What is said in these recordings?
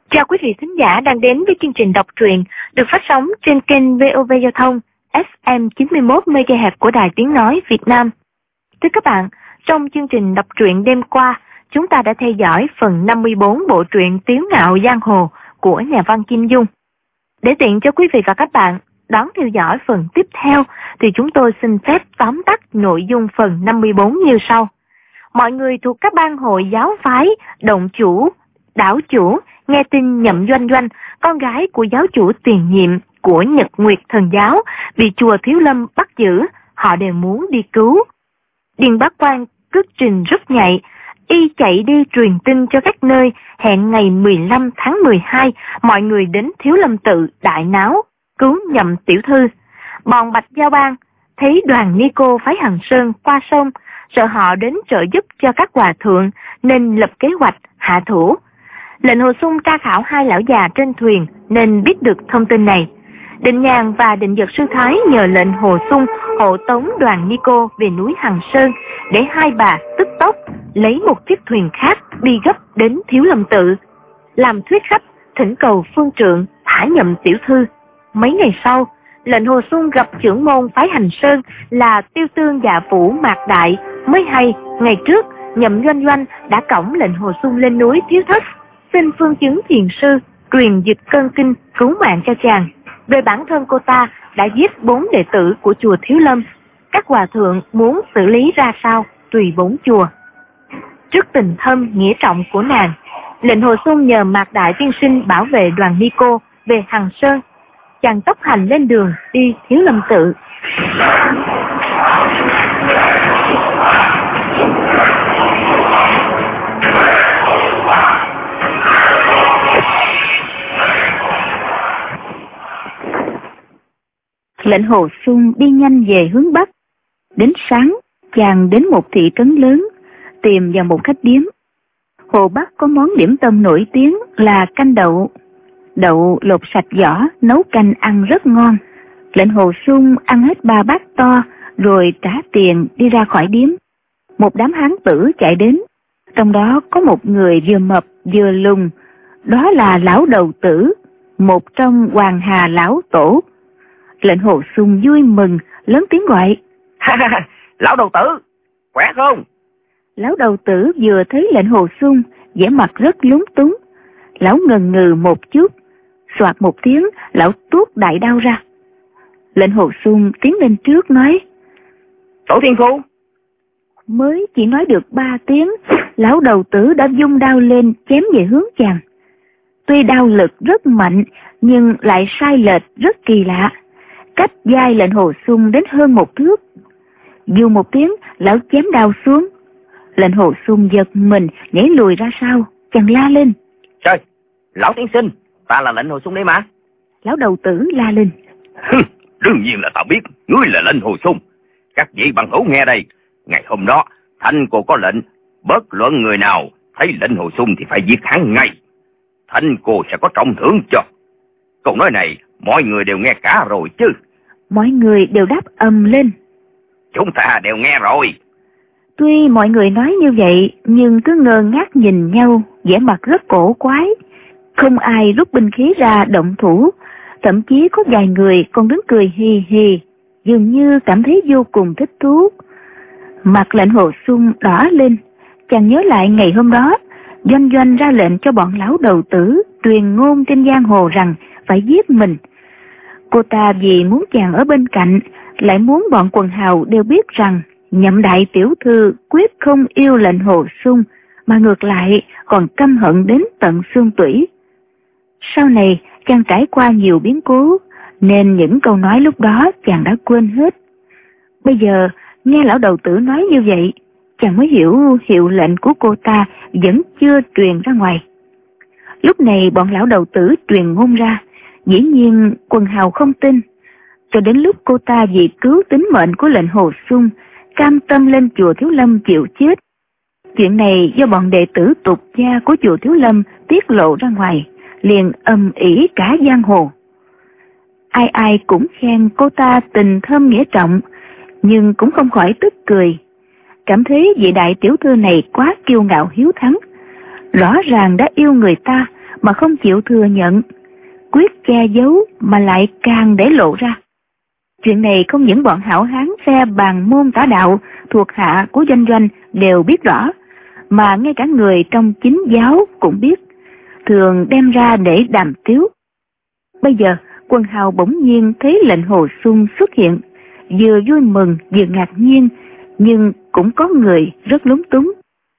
Chào quý vị thính giả đang đến với chương trình đọc truyện được phát sóng trên kênh VOV Giao thông FM 91 MHz của Đài Tiếng Nói Việt Nam. Thưa các bạn, trong chương trình đọc truyện đêm qua, chúng ta đã theo dõi phần 54 bộ truyện Tiếu Ngạo Giang Hồ của nhà văn Kim Dung. Để tiện cho quý vị và các bạn đón theo dõi phần tiếp theo, thì chúng tôi xin phép tóm tắt nội dung phần 54 như sau. Mọi người thuộc các ban hội giáo phái, động chủ, đảo chủ, nghe tin Nhậm Doanh Doanh, con gái của giáo chủ tiền nhiệm của Nhật Nguyệt Thần Giáo, bị chùa Thiếu Lâm bắt giữ, họ đều muốn đi cứu. Điền Bá Quang cất trình rất nhạy, y chạy đi truyền tin cho các nơi, hẹn ngày 15 tháng 12, mọi người đến Thiếu Lâm tự đại náo, cứu Nhậm tiểu thư. Bọn Bạch Giao Bang thấy đoàn ni cô phái Hằng Sơn qua sông, sợ họ đến trợ giúp cho các hòa thượng, nên lập kế hoạch hạ thủ. Lệnh Hồ Xung tra khảo hai lão già trên thuyền nên biết được thông tin này. Định Nhàn và Định Dật Sư Thái nhờ lệnh Hồ Xung hộ tống đoàn ni cô về núi Hằng Sơn, để hai bà tức tốc lấy một chiếc thuyền khác đi gấp đến Thiếu Lâm tự, làm thuyết khách thỉnh cầu phương trượng thả Nhậm tiểu thư. Mấy ngày sau, lệnh Hồ Xung gặp trưởng môn phái Hành Sơn là Tiêu Tương Dạ Phủ Mạc Đại, mới hay ngày trước Nhậm Doanh Doanh đã cõng lệnh Hồ Xung lên núi Thiếu Thất, xin phương chứng thiền sư truyền dịch cân kinh cứu mạng cho chàng. Về bản thân cô ta đã giết 4 đệ tử của chùa Thiếu Lâm. Các hòa thượng muốn xử lý ra sao tùy bốn chùa. Trước tình thâm nghĩa trọng của nàng, lệnh Hồ Xung nhờ Mạc Đại tiên sinh bảo vệ đoàn ni cô về Hằng Sơn. Chàng tốc hành lên đường đi Thiếu Lâm tự. Lệnh Hồ Xung đi nhanh về hướng Bắc. Đến sáng, chàng đến một thị trấn lớn, tìm vào một khách điếm. Hồ Bắc có món điểm tâm nổi tiếng là canh đậu. Đậu lột sạch vỏ, nấu canh ăn rất ngon. Lệnh Hồ Xung ăn hết 3 bát to, rồi trả tiền đi ra khỏi điếm. Một đám hán tử chạy đến, trong đó có một người vừa mập vừa lùn, đó là lão đầu tử, một trong Hoàng Hà lão tổ. Lệnh Hồ Xung vui mừng, lớn tiếng gọi: Lão đầu tử, khỏe không? Lão đầu tử vừa thấy lệnh Hồ Xung, vẻ mặt rất lúng túng. Lão ngần ngừ một chút, xoạt một tiếng, lão tuốt đại đao ra. Lệnh Hồ Xung tiến lên trước nói: Tổ thiên phu. Mới chỉ nói được 3 tiếng, lão đầu tử đã vung đao lên chém về hướng chàng. Tuy đao lực rất mạnh, nhưng lại sai lệch rất kỳ lạ, cách vai lệnh Hồ Xung đến hơn 1 thước. Dù một tiếng, lão chém đao xuống. Lệnh Hồ Xung giật mình, nhảy lùi ra sau, chàng la lên: Trời, lão tiên sinh, ta là lệnh Hồ Xung đấy mà. Lão đầu tử la lên: Đương nhiên là ta biết, ngươi là lệnh Hồ Xung. Các vị bằng hữu nghe đây, ngày hôm đó, Thanh cô có lệnh, bất luận người nào thấy lệnh Hồ Xung thì phải giết hắn ngay. Thanh cô sẽ có trọng thưởng cho. Câu nói này, mọi người đều nghe cả rồi chứ? Mọi người đều đáp ầm lên: Chúng ta đều nghe rồi. Tuy mọi người nói như vậy, nhưng cứ ngơ ngác nhìn nhau, vẻ mặt rất cổ quái. Không ai rút binh khí ra động thủ, thậm chí có vài người còn đứng cười hì hì, dường như cảm thấy vô cùng thích thú. Mặt lệnh Hồ Xung đỏ lên, chàng nhớ lại ngày hôm đó, Doanh Doanh ra lệnh cho bọn lão đầu tử truyền ngôn trên giang hồ rằng phải giết mình. Cô ta vì muốn chàng ở bên cạnh, lại muốn bọn quần hào đều biết rằng Nhậm đại tiểu thư quyết không yêu lệnh Hồ Xung, mà ngược lại còn căm hận đến tận xương tủy. Sau này chàng trải qua nhiều biến cố, nên những câu nói lúc đó chàng đã quên hết. Bây giờ nghe lão đầu tử nói như vậy, chàng mới hiểu hiệu lệnh của cô ta vẫn chưa truyền ra ngoài. Lúc này bọn lão đầu tử truyền ngôn ra, dĩ nhiên quần hào không tin. Cho đến lúc cô ta vì cứu tính mệnh của lệnh Hồ Xung, cam tâm lên chùa Thiếu Lâm chịu chết. Chuyện này do bọn đệ tử tục gia của chùa Thiếu Lâm tiết lộ ra ngoài, liền ầm ĩ cả giang hồ. Ai ai cũng khen cô ta tình thâm nghĩa trọng, nhưng cũng không khỏi tức cười, cảm thấy vị đại tiểu thư này quá kiêu ngạo hiếu thắng. Rõ ràng đã yêu người ta mà không chịu thừa nhận, quyết che giấu mà lại càng để lộ ra. Chuyện này không những bọn hảo hán phe Bàn Môn Tả Đạo thuộc hạ của Doanh Doanh đều biết rõ, mà ngay cả người trong chính giáo cũng biết, thường đem ra để đàm tiếu. Bây giờ Quần Hào bỗng nhiên thấy lệnh Hồ Xuân xuất hiện, vừa vui mừng vừa ngạc nhiên, nhưng cũng có người rất lúng túng.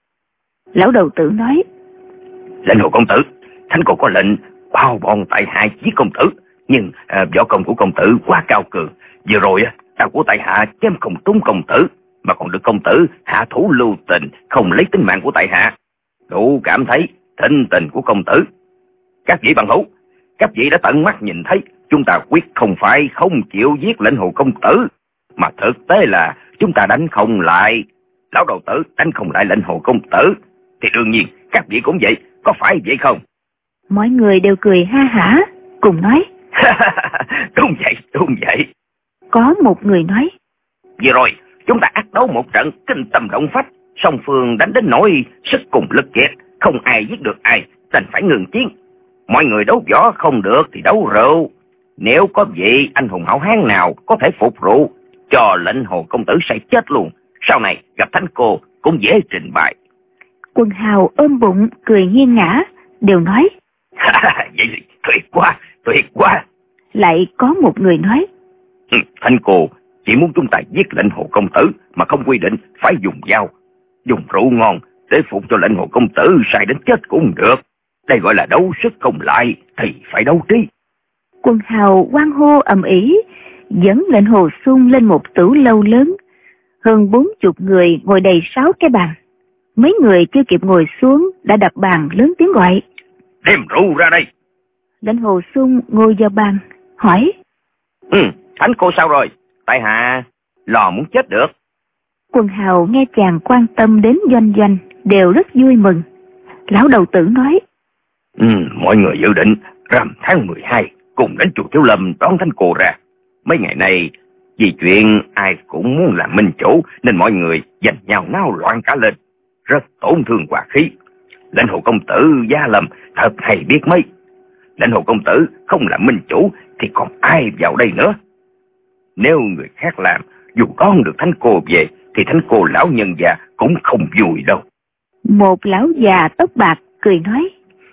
Lão đầu tử nói: Lệnh Hồ công tử, thánh cô có lệnh bao bọn tại hạ giết công tử, nhưng võ công của công tử quá cao cường. Vừa rồi đao của tại hạ chém không trúng công tử, mà còn được công tử hạ thủ lưu tình, không lấy tính mạng của tại hạ, đủ cảm thấy thinh tình của công tử. Các vị bằng hữu, các vị đã tận mắt nhìn thấy, chúng ta quyết không phải không chịu giết lệnh Hồ công tử, mà thực tế là chúng ta đánh không lại lão đầu tử, đánh không lại lệnh Hồ công tử, thì đương nhiên các vị cũng vậy, có phải vậy không? Mọi người đều cười ha hả, cùng nói: Đúng vậy. Có một người nói: Vừa rồi chúng ta ác đấu một trận kinh tâm động phách, song phương đánh đến nỗi sức cùng lực kiệt, không ai giết được ai, đành phải ngừng chiến. Mọi người đấu võ không được thì đấu rượu. Nếu có vị anh hùng hảo hán nào có thể phục rượu, cho lệnh Hồ công tử say chết luôn, sau này gặp thánh cô cũng dễ trình bày. Quần Hào ôm bụng cười nghiêng ngã, đều nói: Vậy thì tuyệt quá. Lại có một người nói: Thánh cô chỉ muốn chúng ta giết lệnh Hồ công tử, mà không quy định phải dùng dao, dùng rượu ngon để phục cho lệnh Hồ công tử say đến chết cũng được. Đây gọi là đấu sức không lại thì phải đấu trí. Quần Hào hoan hô ầm ĩ, dẫn lệnh Hồ Xuân lên một tửu lâu lớn, hơn 40 người ngồi đầy 6 cái bàn. Mấy người chưa kịp ngồi xuống đã đập bàn lớn tiếng gọi: Đem rượu ra đây. Lệnh Hồ Xuân ngồi vào bàn hỏi: Thánh cô sao rồi? Tại hạ lò muốn chết được. Quần Hào nghe chàng quan tâm đến Doanh Doanh đều rất vui mừng. Lão đầu tử nói: Mọi người dự định rằm tháng 12 cùng đến chùa Thiếu Lâm đón thánh cô ra. Mấy ngày nay vì chuyện ai cũng muốn làm minh chủ, nên mọi người giành nhau náo loạn cả lên, rất tổn thương hòa khí. Lệnh Hồ công tử Gia Lâm thật hay biết mấy. Lệnh Hồ công tử không làm minh chủ thì còn ai vào đây nữa? Nếu người khác làm, dù đón được thánh cô về thì thánh cô lão nhân già cũng không vui đâu. Một lão già tóc bạc cười nói: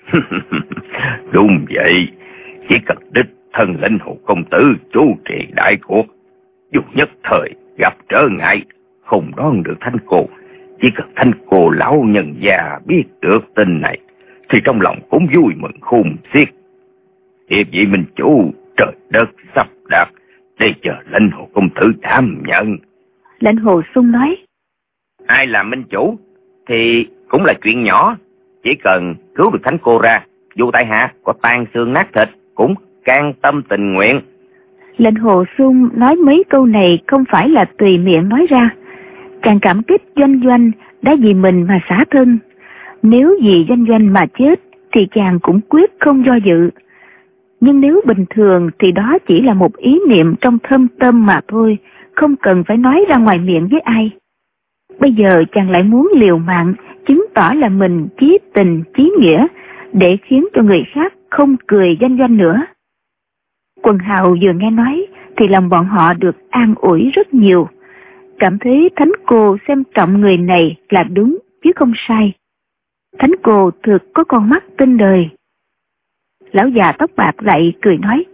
Đúng vậy, chỉ cần đích thân lệnh Hồ công tử chủ trì đại cuộc, dù nhất thời gặp trở ngại không đón được thánh cô, chỉ cần thánh cô lão nhân già biết được tin này thì trong lòng cũng vui mừng khôn xiết. Địa vị minh chủ trời đất sắp đặt, để chờ lệnh Hồ công tử đảm nhận. Lệnh Hồ Xuân nói: Ai làm minh chủ thì cũng là chuyện nhỏ, chỉ cần cứu được thánh cô ra, dù tại hạ có tan xương nát thịt cũng can tâm tình nguyện. Lệnh Hồ Xuân nói mấy câu này không phải là tùy miệng nói ra, chàng cảm kích Doanh Doanh đã vì mình mà xả thân. Nếu vì Doanh Doanh mà chết thì chàng cũng quyết không do dự. Nhưng nếu bình thường thì đó chỉ là một ý niệm trong thâm tâm mà thôi, không cần phải nói ra ngoài miệng với ai. Bây giờ chàng lại muốn liều mạng, chứng tỏ là mình chí tình chí nghĩa, để khiến cho người khác không cười Doanh Doanh nữa. Quần Hào vừa nghe nói thì lòng bọn họ được an ủi rất nhiều, cảm thấy thánh cô xem trọng người này là đúng chứ không sai. Thánh cô thực có con mắt tinh đời. Lão già tóc bạc lại cười nói: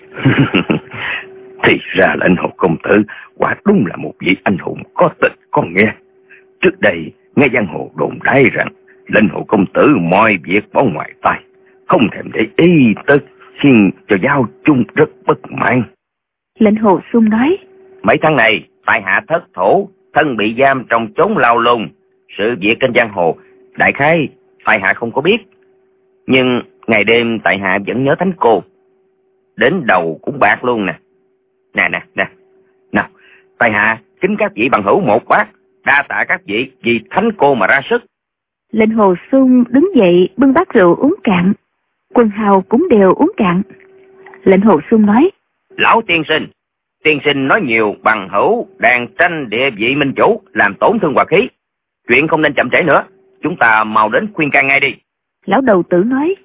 Thì ra lệnh Hồ công tử quả đúng là một vị anh hùng có tình có nghe. Trước đây nghe giang hồ đồn đãi rằng lệnh Hồ công tử mọi việc bỏ ngoài tay, không thèm để ý tới, khiến cho giao chung rất bất mãn. Lệnh Hồ Xuân nói: Mấy tháng này tại hạ thất thủ, thân bị giam trong chốn lao lùng, sự việc trên giang hồ đại khái tại hạ không có biết, nhưng ngày đêm tại hạ vẫn nhớ thánh cô, đến đầu cũng bạc luôn nè. Nè, nào, tại hạ kính các vị bằng hữu một bát, đa tạ các vị vì thánh cô mà ra sức. Lệnh Hồ Xuân đứng dậy bưng bát rượu uống cạn, Quần Hào cũng đều uống cạn. Lệnh Hồ Xuân nói: Lão tiên sinh nói nhiều bằng hữu đang tranh địa vị minh chủ, làm tổn thương hòa khí, chuyện không nên chậm trễ nữa, chúng ta mau đến khuyên can ngay đi. Lão đầu tử nói: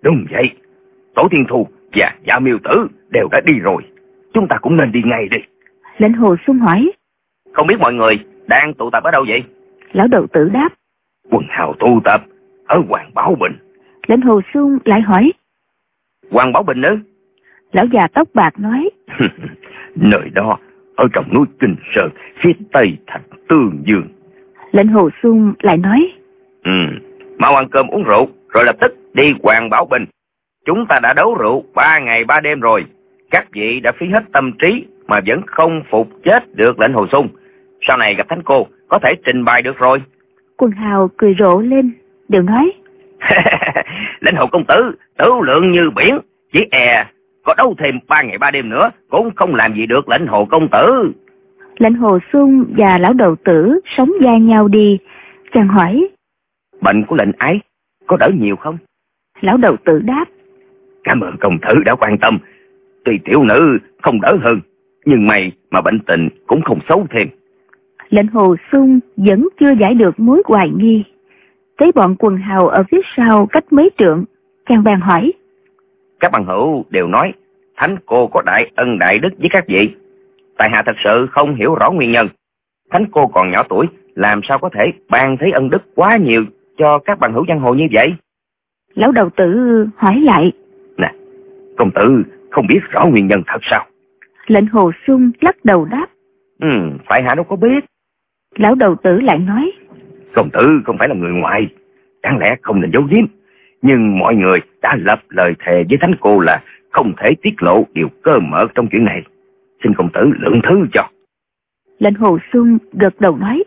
Đúng vậy, Tổ Thiên Thu và Dạ Miêu Tử đều đã đi rồi. Chúng ta cũng nên đi ngay đi. Lệnh Hồ Xuân hỏi. Không biết mọi người đang tụ tập ở đâu vậy? Lão đầu tử đáp. Quần hào tụ tập ở Hoàng Bảo Bình. Lệnh Hồ Xuân lại hỏi. Hoàng Bảo Bình ư? Lão già tóc bạc nói. Nơi đó ở trong núi Kinh Sơn, phía tây thành Tương Dương. Lệnh Hồ Xuân lại nói. Mau ăn cơm uống rượu rồi lập tức đi Hoàng Bảo Bình. Chúng ta đã đấu rượu 3 ngày 3 đêm rồi. Các vị đã phí hết tâm trí mà vẫn không phục chết được lệnh Hồ Xuân. Sau này gặp thánh cô có thể trình bày được rồi. Quần hào cười rộ lên, đều nói. Lệnh Hồ công tử tử lượng như biển, chỉ có đấu thêm 3 ngày 3 đêm nữa cũng không làm gì được lệnh Hồ công tử. Lệnh Hồ Xuân và lão đầu tử sống dai nhau đi. Chàng hỏi. Bệnh của lệnh ái có đỡ nhiều không? Lão đầu tử đáp. Cảm ơn công tử đã quan tâm. Tuy tiểu nữ không đỡ hơn, nhưng may mà bệnh tình cũng không xấu thêm. Lệnh Hồ Xuân vẫn chưa giải được mối hoài nghi. Thấy bọn quần hào ở phía sau cách mấy trượng, chàng bèn hỏi. Các bằng hữu đều nói thánh cô có đại ân đại đức với các vị. Tại hạ thật sự không hiểu rõ nguyên nhân. Thánh cô còn nhỏ tuổi, làm sao có thể ban thấy ân đức quá nhiều cho các bằng hữu giang hồ như vậy? Lão đầu tử hỏi lại. Nè, công tử không biết rõ nguyên nhân thật sao? Lệnh Hồ Xuân lắc đầu đáp. Tại hạ đâu có biết. Lão đầu tử lại nói. Công tử không phải là người ngoài, đáng lẽ không nên giấu giếm. Nhưng mọi người đã lập lời thề với thánh cô là không thể tiết lộ điều cơ mật trong chuyện này. Xin công tử lượng thứ cho. Lệnh Hồ Xuân gật đầu nói.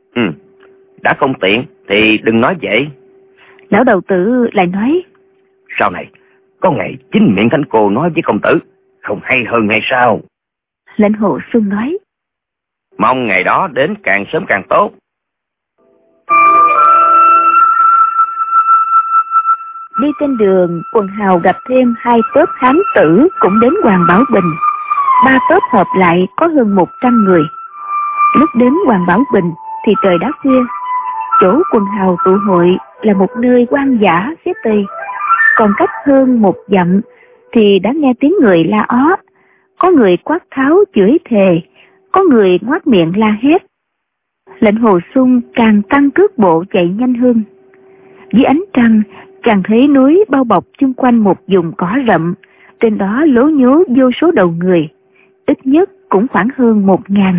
Đã không tiện thì đừng nói vậy. Lão đầu tử lại nói. Sau này có ngày chính miệng thánh cô nói với công tử, không hay hơn hay sao? Lệnh Hồ Xuân nói. Mong ngày đó đến càng sớm càng tốt. Đi trên đường, quần hào gặp thêm 2 tốp hán tử cũng đến Hoàng Bảo Bình. 3 tốp hợp lại có hơn 100 người. Lúc đến Hoàng Bảo Bình thì trời đã khuya. Chỗ quần hào tụ hội là một nơi hoang dã phía tây. Còn cách hơn 1 dặm thì đã nghe tiếng người la ó. Có người quát tháo chửi thề, có người ngoác miệng la hét. Lệnh Hồ Xuân càng tăng cước bộ chạy nhanh hơn. Dưới ánh trăng, chàng thấy núi bao bọc chung quanh một vùng cỏ rậm, trên đó lố nhố vô số đầu người, ít nhất cũng khoảng hơn 1000.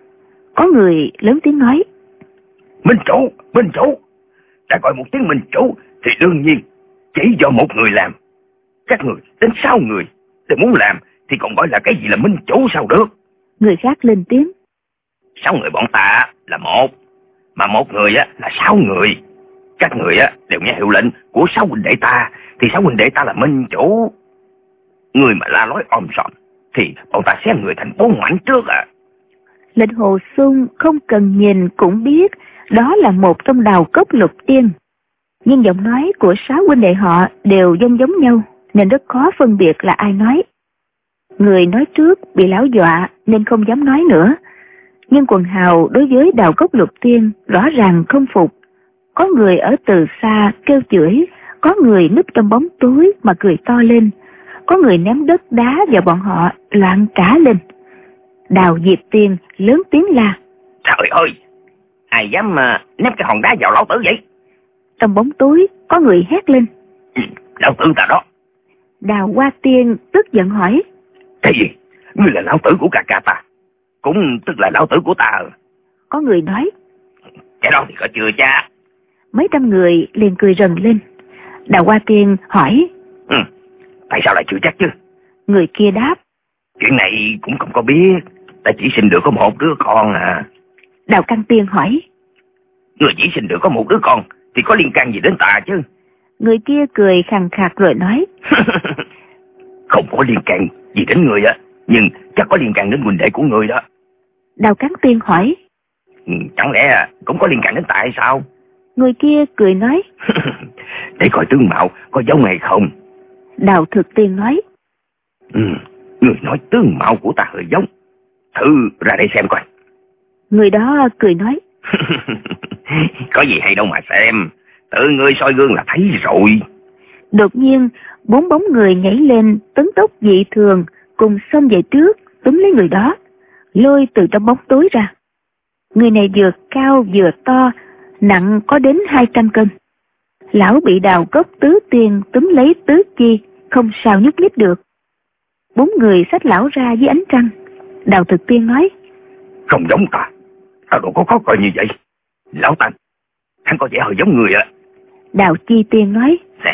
Có người lớn tiếng nói. Minh chủ, đã gọi một tiếng minh chủ thì đương nhiên chỉ do một người làm. Các người đến 6 người, để muốn làm thì còn gọi là cái gì là minh chủ sao được? Người khác lên tiếng. 6 người bọn ta là 1, mà 1 người là 6 người. Các người đều nghe hiệu lệnh của 6 huynh đệ ta, thì 6 huynh đệ ta là minh chủ. Người mà la lối om sòm thì bọn ta xé người thành 4 mảnh trước à. Lệnh Hồ Xuân không cần nhìn cũng biết đó là một trong Đào Cốc Lục Tiên. Nhưng giọng nói của 6 huynh đệ họ đều giống nhau, nên rất khó phân biệt là ai nói. Người nói trước bị lão dọa nên không dám nói nữa. Nhưng quần hào đối với Đào Cốc Lục Tiên rõ ràng không phục. Có người ở từ xa kêu chửi, có người núp trong bóng tối mà cười to lên, có người ném đất đá vào bọn họ loạn cả lên. Đào Diệp Tiên lớn tiếng la. Trời ơi, ai dám ném cái hòn đá vào lão tử vậy? Trong bóng tối có người hét lên. Lão tử ta đó. Đào Hoa Tiên tức giận hỏi. Cái gì? Ngươi là lão tử của ca ta, cũng tức là lão tử của ta. Có người nói. Cái đó thì có chưa cha. Mấy trăm người liền cười rần lên. Đào Hoa Tiên hỏi. Tại sao lại chưa chắc chứ? Người kia đáp. Chuyện này cũng không có biết, ta chỉ sinh được có 1 đứa con à. Đào Căn Tiên hỏi. Người chỉ sinh được có 1 đứa con thì có liên can gì đến ta chứ? Người kia cười khàn khạc rồi nói. Không có liên can gì đến người nhưng chắc có liên can đến huynh đệ của người đó. Đào Cán Tiên hỏi. Chẳng lẽ cũng có liên can đến ta hay sao? Người kia cười nói. Để coi tướng mạo có giống hay không. Đào Thực Tiên nói. Người nói tướng mạo của ta hơi giống, thử ra đây xem coi. Người đó cười nói. Có gì hay đâu mà xem, tự ngươi soi gương là thấy rồi. Đột nhiên, 4 bóng người nhảy lên tấn tốc dị thường, cùng xông về trước, túm lấy người đó, lôi từ trong bóng tối ra. Người này vừa cao vừa to, nặng có đến 200 cân. Lão bị Đào Cốc Tứ Tiên túm lấy tứ chi, không sao nhúc nhích được. 4 người xách lão ra dưới ánh trăng. Đào Thực Tiên nói: Không giống ta, ta đâu có coi như vậy. Lão Tăng, hắn có vẻ hơi giống người ạ. Đào Chi Tiên nói: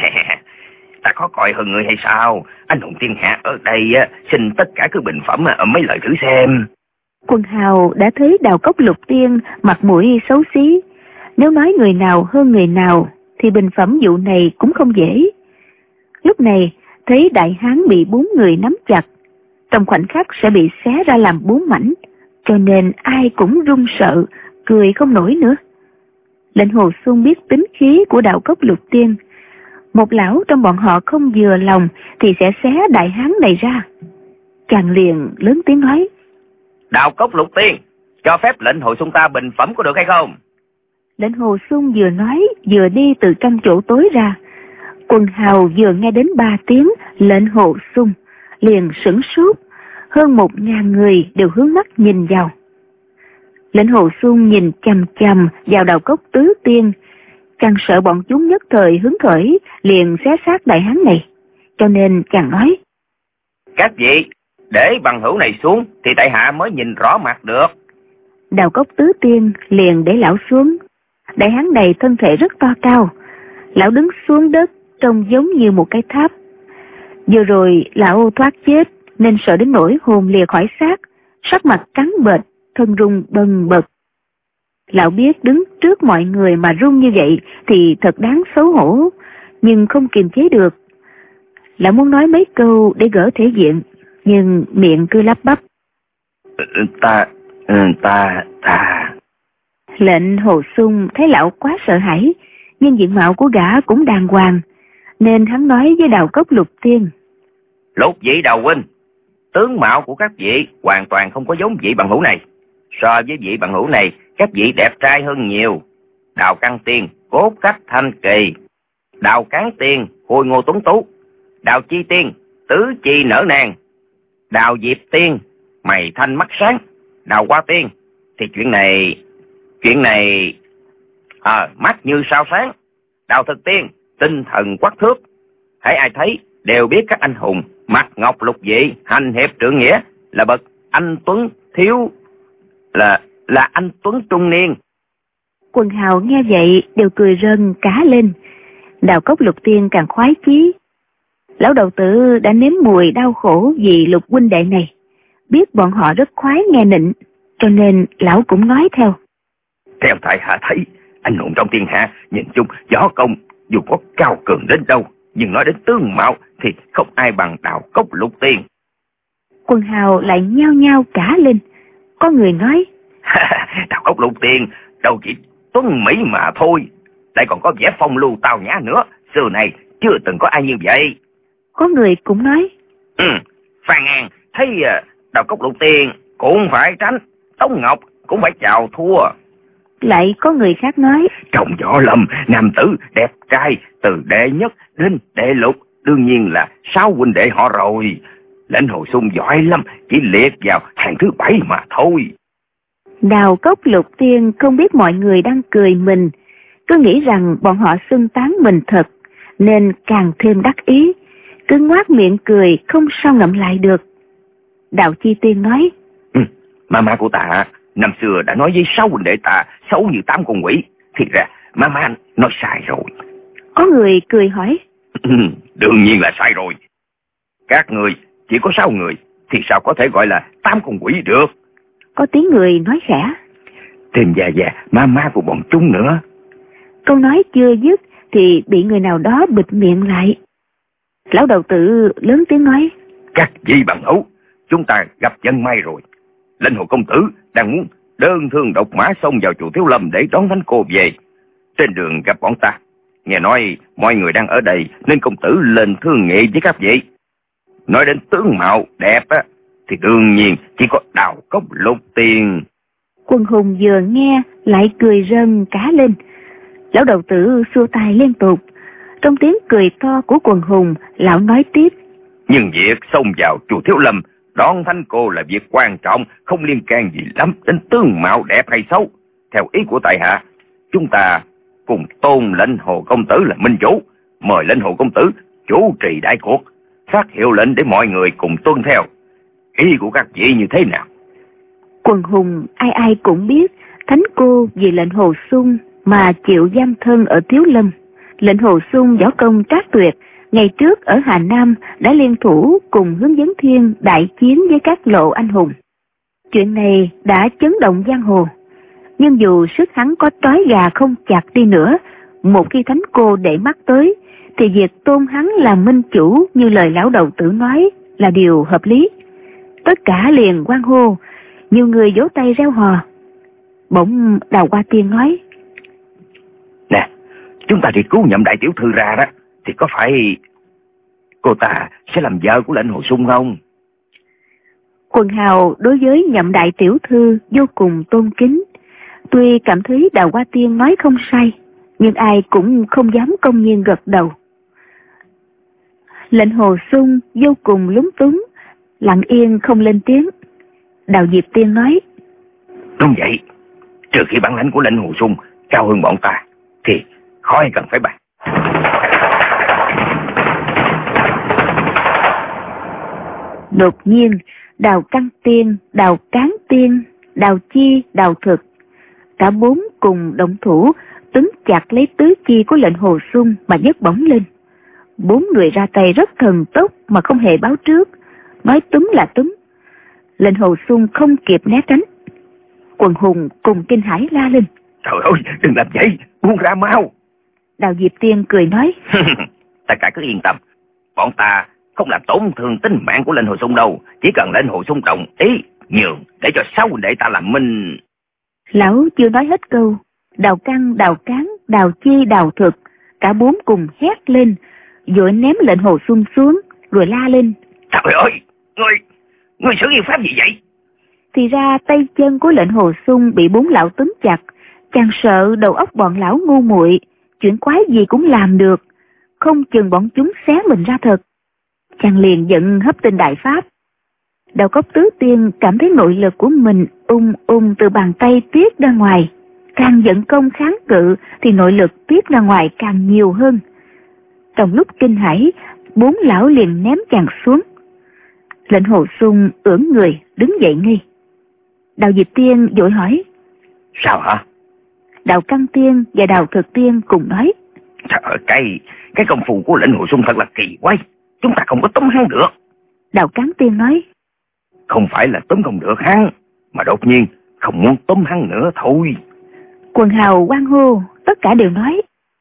Ta có coi hơn người hay sao? Anh hùng thiên hạ ở đây xin tất cả cứ bình phẩm mấy lời thử xem. Quân hào đã thấy Đào Cốc Lục Tiên mặt mũi xấu xí, nếu nói người nào hơn người nào thì bình phẩm vụ này cũng không dễ. Lúc này thấy đại hán bị 4 người nắm chặt, trong khoảnh khắc sẽ bị xé ra làm 4 mảnh, cho nên ai cũng run sợ, cười không nổi nữa. Lệnh Hồ Xuân biết tính khí của Đào Cốc Lục Tiên, một lão trong bọn họ không vừa lòng thì sẽ xé đại hán này ra. Chàng liền lớn tiếng nói: Đào Cốc Lục Tiên, cho phép lệnh Hồ Xuân ta bình phẩm có được hay không? Lệnh Hồ Xuân vừa nói vừa đi từ trong chỗ tối ra. Quần hào vừa nghe đến 3 tiếng lệnh Hồ Xuân liền sửng sốt, hơn 1000 người đều hướng mắt nhìn vào. Lệnh Hồ Xuân nhìn chằm chằm vào Đào Cốc Tứ Tiên, chàng sợ bọn chúng nhất thời hứng khởi liền xé xác đại hán này, cho nên chàng nói: Các vị, để bằng hữu này xuống thì tại hạ mới nhìn rõ mặt được. Đào Cốc Tứ Tiên liền để lão xuống. Đại hán này thân thể rất to cao, lão đứng xuống đất trông giống như một cái tháp. Vừa rồi lão thoát chết nên sợ đến nỗi hồn lìa khỏi xác, sắc mặt trắng bệch, thân run bần bật. Lão biết đứng trước mọi người mà run như vậy thì thật đáng xấu hổ, nhưng không kiềm chế được. Lão muốn nói mấy câu để gỡ thể diện, nhưng miệng cứ lắp bắp: Ta... Lệnh Hồ Xuân thấy lão quá sợ hãi, nhưng diện mạo của gã cũng đàng hoàng, nên hắn nói với Đào Cốc Lục Tiên: Lục vị Đào huynh, tướng mạo của các vị hoàn toàn không có giống vị bằng hữu này. So với vị bằng hữu này, các vị đẹp trai hơn nhiều. Đào Căn Tiên cốt cách thanh kỳ, Đào Cán Tiên khôi ngô tuấn tú, Đào Chi Tiên tứ chi nở nàng, Đào Diệp Tiên mày thanh mắt sáng, Đào Hoa Tiên thì chuyện này mắt như sao sáng, Đào Thực Tiên tinh thần quắc thước. Hãy ai thấy đều biết các anh hùng mặt ngọc lục vị, hành hiệp trượng nghĩa, là bậc anh tuấn thiếu, là anh tuấn trung niên. Quần hào nghe vậy đều cười rơn cả lên. Đào Cốc Lục Tiên càng khoái chí. Lão đầu tử đã nếm mùi đau khổ vì Lục huynh đệ này, biết bọn họ rất khoái nghe nịnh, cho nên lão cũng nói theo: Theo tại hạ thấy, anh hùng trong thiên hạ nhìn chung võ công dù có cao cường đến đâu, nhưng nói đến tướng mạo thì không ai bằng Đào Cốc Lục Tiên. Quần hào lại nhao nhao cả lên. Có người nói: Đào Cốc Lục Tiên đâu chỉ tuấn mỹ mà thôi, lại còn có vẻ phong lưu tao nhã nữa, xưa này chưa từng có ai như vậy. Có người cũng nói: Phan An thấy Đào Cốc Lục Tiên cũng phải tránh, Tống Ngọc cũng phải chào thua. Lại có người khác nói: Trong võ lâm, nam tử đẹp trai từ đệ nhất đến đệ lục đương nhiên là 6 huynh đệ họ rồi. Lệnh Hồ Xuân giỏi lắm, chỉ liệt vào hàng thứ 7 mà thôi. Đào Cốc Lục Tiên không biết mọi người đang cười mình, cứ nghĩ rằng bọn họ xưng tán mình thật, nên càng thêm đắc ý, cứ ngoác miệng cười không sao ngậm lại được. Đào Chi Tiên nói: Mama của ta năm xưa đã nói với 6 huynh đệ ta xấu như 8 con quỷ, thì ra mama nói sai rồi. Có người cười hỏi: Đương nhiên là sai rồi. Các người chỉ có 6 người thì sao có thể gọi là 8 con quỷ được? Có tiếng người nói khẽ: Thêm già mama của bọn chúng nữa. Câu nói chưa dứt thì bị người nào đó bịt miệng lại. Lão đầu tử lớn tiếng nói: Các vị bằng hữu, chúng ta gặp vận may rồi. Lệnh Hồ công tử đang muốn đơn thương độc mã xông vào chùa Thiếu Lâm để đón thánh cô về. Trên đường gặp bọn ta, nghe nói mọi người đang ở đây nên công tử lên thương nghị với các vị. Nói đến tướng mạo đẹp thì đương nhiên chỉ có Đào Cốc Lục Tiên. Quân hùng vừa nghe lại cười rơn cả lên. Lão đầu tử xua tay liên tục, Trong tiếng cười to của quần hùng, lão nói tiếp. Nhưng việc xông vào chùa Thiếu Lâm đón thánh cô là việc quan trọng, không liên can gì lắm đến tướng mạo đẹp hay xấu. Theo ý của tại hạ, chúng ta cùng tôn lệnh Hồ công tử là minh chủ, mời lệnh Hồ công tử chủ trì đại cuộc, phát hiệu lệnh để mọi người cùng tuân theo. Ý của các vị như thế nào? Quần hùng ai ai cũng biết thánh cô vì lệnh Hồ Xung mà chịu giam thân ở Thiếu Lâm. Lệnh Hồ Xung võ công trác tuyệt, ngày trước ở Hà Nam đã liên thủ cùng Hướng Dẫn Thiên đại chiến với các lộ anh hùng. Chuyện này đã chấn động giang hồ. Nhưng dù sức hắn có trói gà không chặt đi nữa, một khi thánh cô để mắt tới, thì việc tôn hắn là minh chủ như lời lão đầu tử nói là điều hợp lý. Tất cả liền hoan hô, nhiều người vỗ tay reo hò. Bỗng Đào Hoa Tiên nói. Nè, chúng ta đi cứu Nhậm đại tiểu thư ra đó, thì có phải cô ta sẽ làm vợ của lệnh Hồ Xung không? Quần hào đối với Nhậm đại tiểu thư vô cùng tôn kính. Tuy cảm thấy Đào Hoa Tiên nói không sai, nhưng ai cũng không dám công nhiên gật đầu. Lệnh Hồ Xung vô cùng lúng túng, lặng yên không lên tiếng. Đào Diệp Tiên nói. Đúng vậy, trừ khi bản lãnh của lệnh Hồ Xung cao hơn bọn ta, thì khỏi cần phải bàn. Đột nhiên, Đào Căn Tiên, Đào Cán Tiên, Đào Chi, Đào Thực, cả bốn cùng động thủ túm chặt lấy tứ chi của lệnh Hồ Xung mà nhấc bổng lên. Bốn người ra tay rất thần tốc mà không hề báo trước, nói túm là túm. Lệnh Hồ Xung không kịp né tránh. Quần hùng cùng kinh hãi la lên. Trời ơi, đừng làm vậy, buông ra mau. Đào Diệp Tiên cười nói. Tất cả cứ yên tâm, bọn ta không làm tổn thương tính mạng của lệnh Hồ Xung đâu, chỉ cần lệnh Hồ Xung đồng ý nhường để cho 6 huynh đệ ta làm minh. Lão chưa nói hết câu, Đào Căn, Đào Cán, Đào Chi, Đào Thực, cả bốn cùng hét lên, vội ném lệnh Hồ Xung xuống, rồi la lên. Trời ơi, ngươi xử nghiêm pháp gì vậy? Thì ra tay chân của lệnh Hồ Xung bị bốn lão túm chặt, chàng sợ đầu óc bọn lão ngu muội, chuyện quái gì cũng làm được, không chừng bọn chúng xé mình ra thật. Chàng liền giận hấp tinh đại pháp. Đào Cốc Tứ Tiên cảm thấy nội lực của mình từ bàn tay tiết ra ngoài, càng giận công kháng cự thì nội lực tiết ra ngoài càng nhiều hơn. Trong lúc kinh hãi, bốn lão liền ném chàng xuống. Lệnh Hồ Xung ưỡn người đứng dậy ngay. Đào Diệp Tiên vội hỏi. Sao hả? Đào Căn Tiên và Đào Thực Tiên cùng nói. Trời ơi, cái công phu của lệnh Hồ Xung thật là kỳ quái, chúng ta không có túm hắn được. Đào Cán Tiên nói. Không phải là túm không được hắn, mà đột nhiên không muốn túm hắn nữa thôi. Quần hào hoan hô, tất cả đều nói.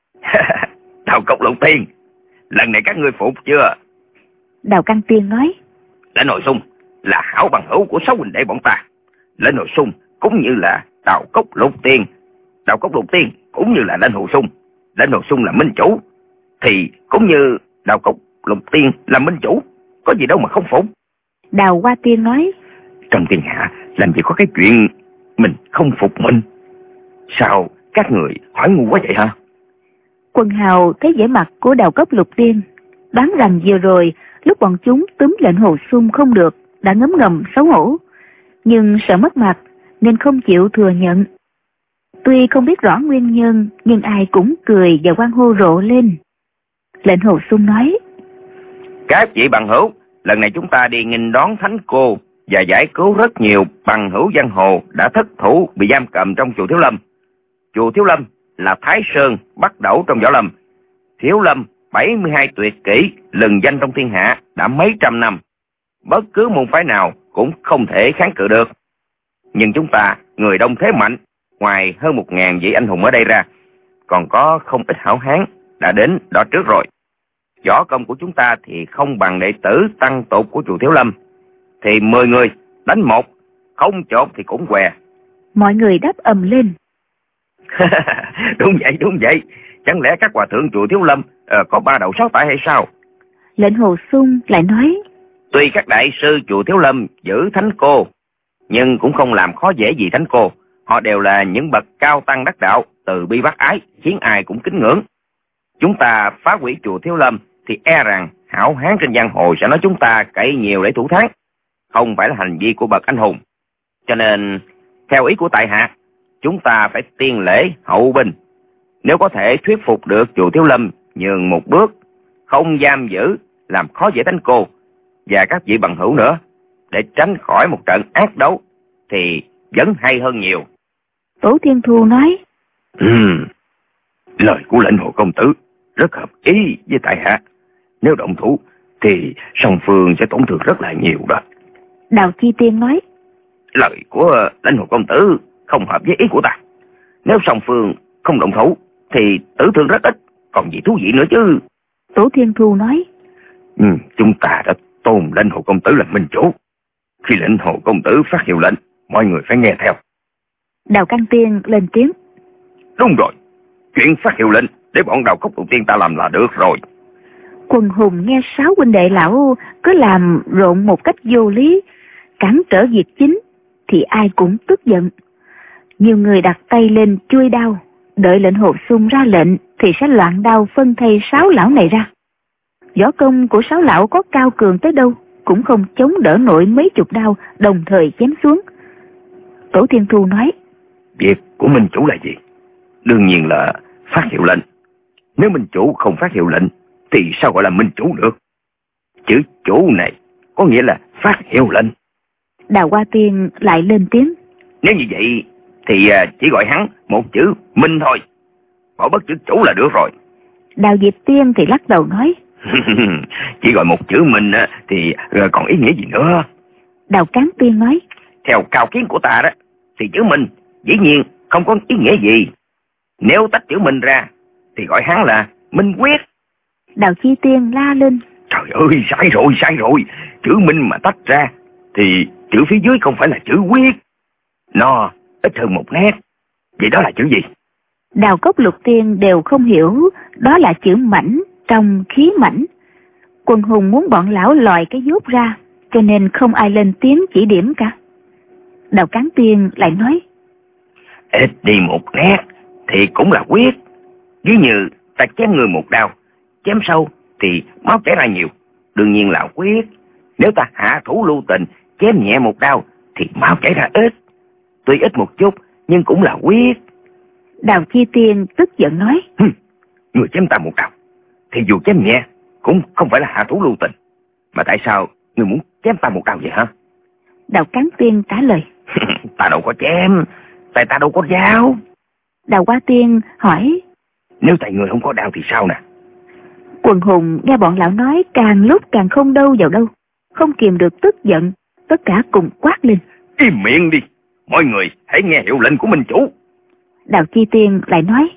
Đào Cốc Lục Tiên, lần này các ngươi phục chưa? Đào Căn Tiên nói. Lệnh Hồ Xung là hảo bằng hữu của 6 huynh đệ bọn ta. Lệnh Hồ Xung cũng như là Đào Cốc Lục Tiên, Đào Cốc Lục Tiên cũng như là lệnh Hồ Xung. Lệnh Hồ Xung là minh chủ, thì cũng như Đào Cốc Lục Tiên là minh chủ, có gì đâu mà không phục. Đào Hoa Tiên nói. Trong thiên hạ làm gì có cái chuyện mình không phục mình. Sao các người hỏi ngu quá vậy hả? Quần hào thấy vẻ mặt của Đào Cốc Lục Tiên, đoán rằng vừa rồi lúc bọn chúng túm lệnh Hồ Xung không được đã ngấm ngầm xấu hổ, nhưng sợ mất mặt nên không chịu thừa nhận. Tuy không biết rõ nguyên nhân, nhưng ai cũng cười và hoan hô rộ lên. Lệnh Hồ Xung nói. Các vị bằng hữu, lần này chúng ta đi nghênh đón thánh cô và giải cứu rất nhiều bằng hữu giang hồ đã thất thủ bị giam cầm trong chùa Thiếu Lâm. Chùa Thiếu Lâm là Thái Sơn bắt đầu trong võ lâm. Thiếu Lâm 72 tuyệt kỹ lừng danh trong thiên hạ đã mấy trăm năm. Bất cứ môn phái nào cũng không thể kháng cự được. Nhưng chúng ta, người đông thế mạnh, ngoài hơn 1000 vị anh hùng ở đây ra, còn có không ít hảo hán đã đến đó trước rồi. Võ công của chúng ta thì không bằng đệ tử tăng tục của chùa Thiếu Lâm. Thì 10 người đánh một, không chột thì cũng què. Mọi người đáp ầm lên. Đúng vậy. Chẳng lẽ các hòa thượng chùa Thiếu Lâm có 3 đầu 6 tay hay sao? Lệnh Hồ Xung lại nói. Tuy các đại sư chùa Thiếu Lâm giữ thánh cô, nhưng cũng không làm khó dễ gì thánh cô. Họ đều là những bậc cao tăng đắc đạo, từ bi bác ái, khiến ai cũng kính ngưỡng. chúng ta phá hủy chùa Thiếu Lâm thì e rằng hảo hán trên giang hồ sẽ nói chúng ta cậy nhiều để thủ thắng, không phải là hành vi của bậc anh hùng. Cho nên, theo ý của tại hạ, chúng ta phải tiên lễ hậu binh. Nếu có thể thuyết phục được chùa Thiếu Lâm nhường một bước, không giam giữ, làm khó dễ Thánh Cô và các vị bằng hữu nữa, để tránh khỏi một trận ác đấu, thì vẫn hay hơn nhiều. Tổ Thiên Thu nói, lời của lệnh Hồ công tử rất hợp ý với tại hạ. Nếu động thủ thì song phương sẽ tổn thương rất là nhiều đó. Đào Chi Tiên nói, lời của lệnh Hồ công tử không hợp với ý của ta. Nếu song phương không động thủ thì tử thương rất ít, còn gì thú vị nữa chứ. Tổ Thiên Thu nói, chúng ta đã tôn lệnh Hồ công tử là minh chủ. Khi lệnh Hồ công tử phát hiệu lệnh, mọi người phải nghe theo. Đào Căn Tiên lên tiếng, đúng rồi, chuyện phát hiệu lệnh để bọn Đào Cốc đầu tiên ta làm là được rồi. Quần hùng nghe 6 huynh đệ lão cứ làm rộn một cách vô lý, cản trở việc chính, thì ai cũng tức giận. Nhiều người đặt tay lên chuôi đao, đợi lệnh Hồ Xung ra lệnh thì sẽ loạn đao phân thây 6 lão này ra. Võ công của 6 lão có cao cường tới đâu cũng không chống đỡ nổi mấy chục đao đồng thời chém xuống. Tổ Thiên Thu nói, việc của minh chủ là gì? Đương nhiên là phát hiệu lệnh. Nếu minh chủ không phát hiệu lệnh thì sao gọi là minh chủ được? Chữ chủ này có nghĩa là phát hiệu lệnh. Đào Hoa Tiên lại lên tiếng, nếu như vậy thì chỉ gọi hắn một chữ minh thôi, bỏ bớt chữ chủ là được rồi. Đào Diệp Tiên thì lắc đầu nói, chỉ gọi một chữ minh thì còn ý nghĩa gì nữa? Đào Cán Tiên nói, theo cao kiến của ta đó thì chữ minh dĩ nhiên không có ý nghĩa gì. Nếu tách chữ minh ra thì gọi hắn là minh quyết. Đào Chi Tiên la lên, trời ơi, sai rồi. Chữ minh mà tách ra thì chữ phía dưới không phải là chữ quyết, nó ít hơn một nét. Vậy đó là chữ gì? Đào Cốc Lục Tiên đều không hiểu đó là chữ mãnh trong khí mãnh. Quần hùng muốn bọn lão lòi cái dốt ra, cho nên không ai lên tiếng chỉ điểm cả. Đào Cán Tiên lại nói, ít đi một nét thì cũng là quyết. Ví như ta chém người một đao, chém sâu thì máu chảy ra nhiều, đương nhiên là quyết. Nếu ta hạ thủ lưu tình, chém nhẹ một đao thì máu chảy ra ít, tuy ít một chút nhưng cũng là quyết. Đào Chi Tiên tức giận nói, người chém ta một đao thì dù chém nhẹ cũng không phải là hạ thủ lưu tình, mà tại sao người muốn chém ta một đao vậy hả? Đào Cán Tiên trả lời, ta đâu có chém, tại ta đâu có dao. Đào Hoa Tiên hỏi, nếu tại người không có đao thì sao nè? Quần hùng nghe bọn lão nói càng lúc càng không đâu vào đâu, không kìm được tức giận, tất cả cùng quát lên, im miệng đi, mọi người hãy nghe hiệu lệnh của minh chủ. Đào Chi Tiên lại nói,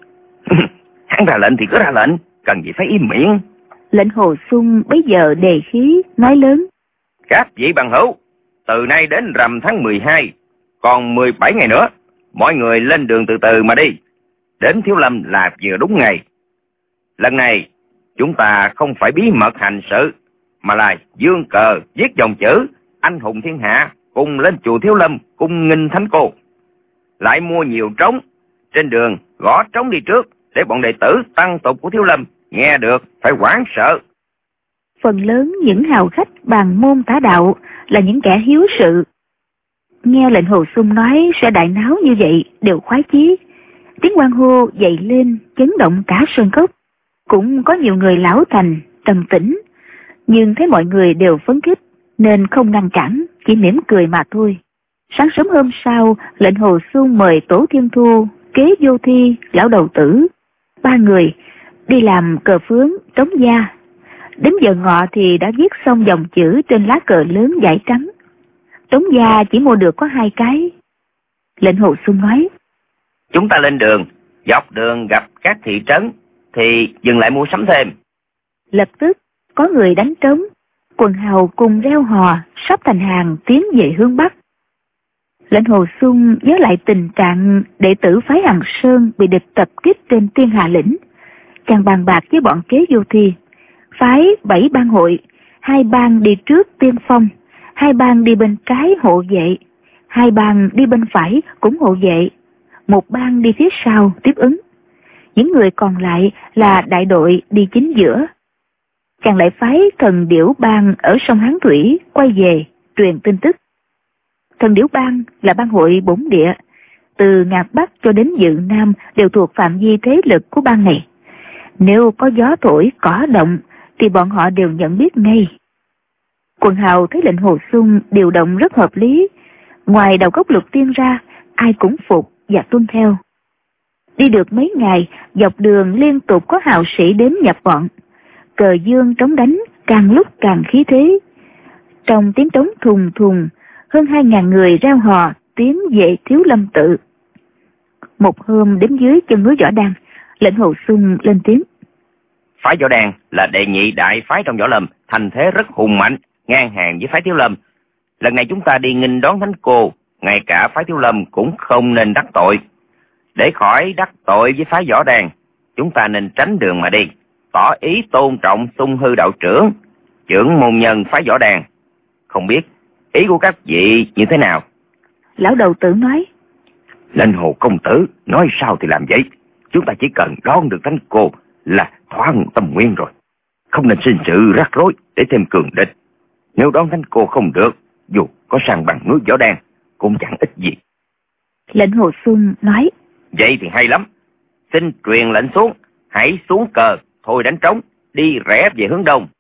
hắn ra lệnh thì cứ ra lệnh, cần gì phải im miệng. Lệnh Hồ Xung bấy giờ đề khí nói lớn, các vị bằng hữu, từ nay đến rằm tháng 12 còn 17 ngày nữa, mọi người lên đường từ từ mà đi, đến Thiếu Lâm là vừa đúng ngày. Lần này chúng ta không phải bí mật hành sự, mà là dương cờ viết dòng chữ anh hùng thiên hạ cùng lên chùa Thiếu Lâm cùng nghinh Thánh Cô. Lại mua nhiều trống, trên đường gõ trống đi trước, để bọn đệ tử tăng tục của Thiếu Lâm nghe được phải hoảng sợ. Phần lớn những hào khách bàn môn tả đạo là những kẻ hiếu sự, nghe lệnh Hồ Xung nói sẽ đại náo như vậy đều khoái chí. Tiếng hoan hô dậy lên chấn động cả sơn cốc. Cũng có nhiều người lão thành trầm tĩnh, nhưng thấy mọi người đều phấn khích nên không ngăn cản, chỉ mỉm cười mà thôi. Sáng sớm hôm sau, lệnh Hồ Xung mời Tổ Thiên Thu, Kế Vô Thi, lão đầu tử, 3 người đi làm cờ phướng trống gia. Đến giờ ngọ thì đã viết xong dòng chữ trên lá cờ lớn dải trắng. Trống gia chỉ mua được có 2 cái. Lệnh Hồ Xung nói, chúng ta lên đường, dọc đường gặp các thị trấn thì dừng lại mua sắm thêm. Lập tức có người đánh trống, quần hào cùng reo hò sắp thành hàng tiến về hướng Bắc. Lệnh Hồ Xung nhớ lại tình trạng đệ tử phái Hằng Sơn bị địch tập kích trên Tiên Hà Lĩnh, chàng bàn bạc với bọn Kế Vô Thi, phái 7 bang hội, 2 bang đi trước tiên phong, 2 bang đi bên trái hộ vệ, 2 bang đi bên phải cũng hộ vệ, 1 bang đi phía sau tiếp ứng. Những người còn lại là đại đội đi chính giữa. Chàng lại phái thần Điểu Bang ở sông Hán Thủy quay về truyền tin tức. Thần Điểu Bang là bang hội bổn địa, từ Ngạc Bắc cho đến Dự Nam đều thuộc phạm vi thế lực của bang này. Nếu có gió thổi cỏ động thì bọn họ đều nhận biết ngay. Quần hào thấy lệnh Hồ Xung điều động rất hợp lý, ngoài Đầu Cốc Lục Tiên ra, ai cũng phục và tuân theo. Đi được mấy ngày, dọc đường liên tục có hào sĩ đến nhập bọn. Cờ dương trống đánh càng lúc càng khí thế. Trong tiếng trống thùng thùng, hơn 2.000 người reo hò tiến về Thiếu Lâm Tự. Một hôm đến dưới chân núi Võ Đăng, lệnh Hồ Xung lên tiếng. Phái Võ Đăng là đệ nhị đại phái trong Võ Lâm, thành thế rất hùng mạnh, ngang hàng với phái Thiếu Lâm. Lần này chúng ta đi nghênh đón Thánh Cô, ngay cả phái Thiếu Lâm cũng không nên đắc tội. Để khỏi đắc tội với phái Võ Đăng, chúng ta nên tránh đường mà đi, tỏ ý tôn trọng Xung Hư đạo trưởng, trưởng môn nhân phái Võ Đăng. Không biết ý của các vị như thế nào? Lão đầu tử nói. Lệnh Hồ công tử nói sao thì làm vậy. Chúng ta chỉ cần đón được Thánh Cô là thỏa tâm nguyên rồi, không nên sinh sự rắc rối để thêm cường địch. Nếu đón Thánh Cô không được, dù có sang bằng núi Võ Đăng cũng chẳng ích gì. Lệnh Hồ Xung nói. Vậy thì hay lắm, xin truyền lệnh xuống, hãy xuống cờ, thôi đánh trống, đi rẽ về hướng đông.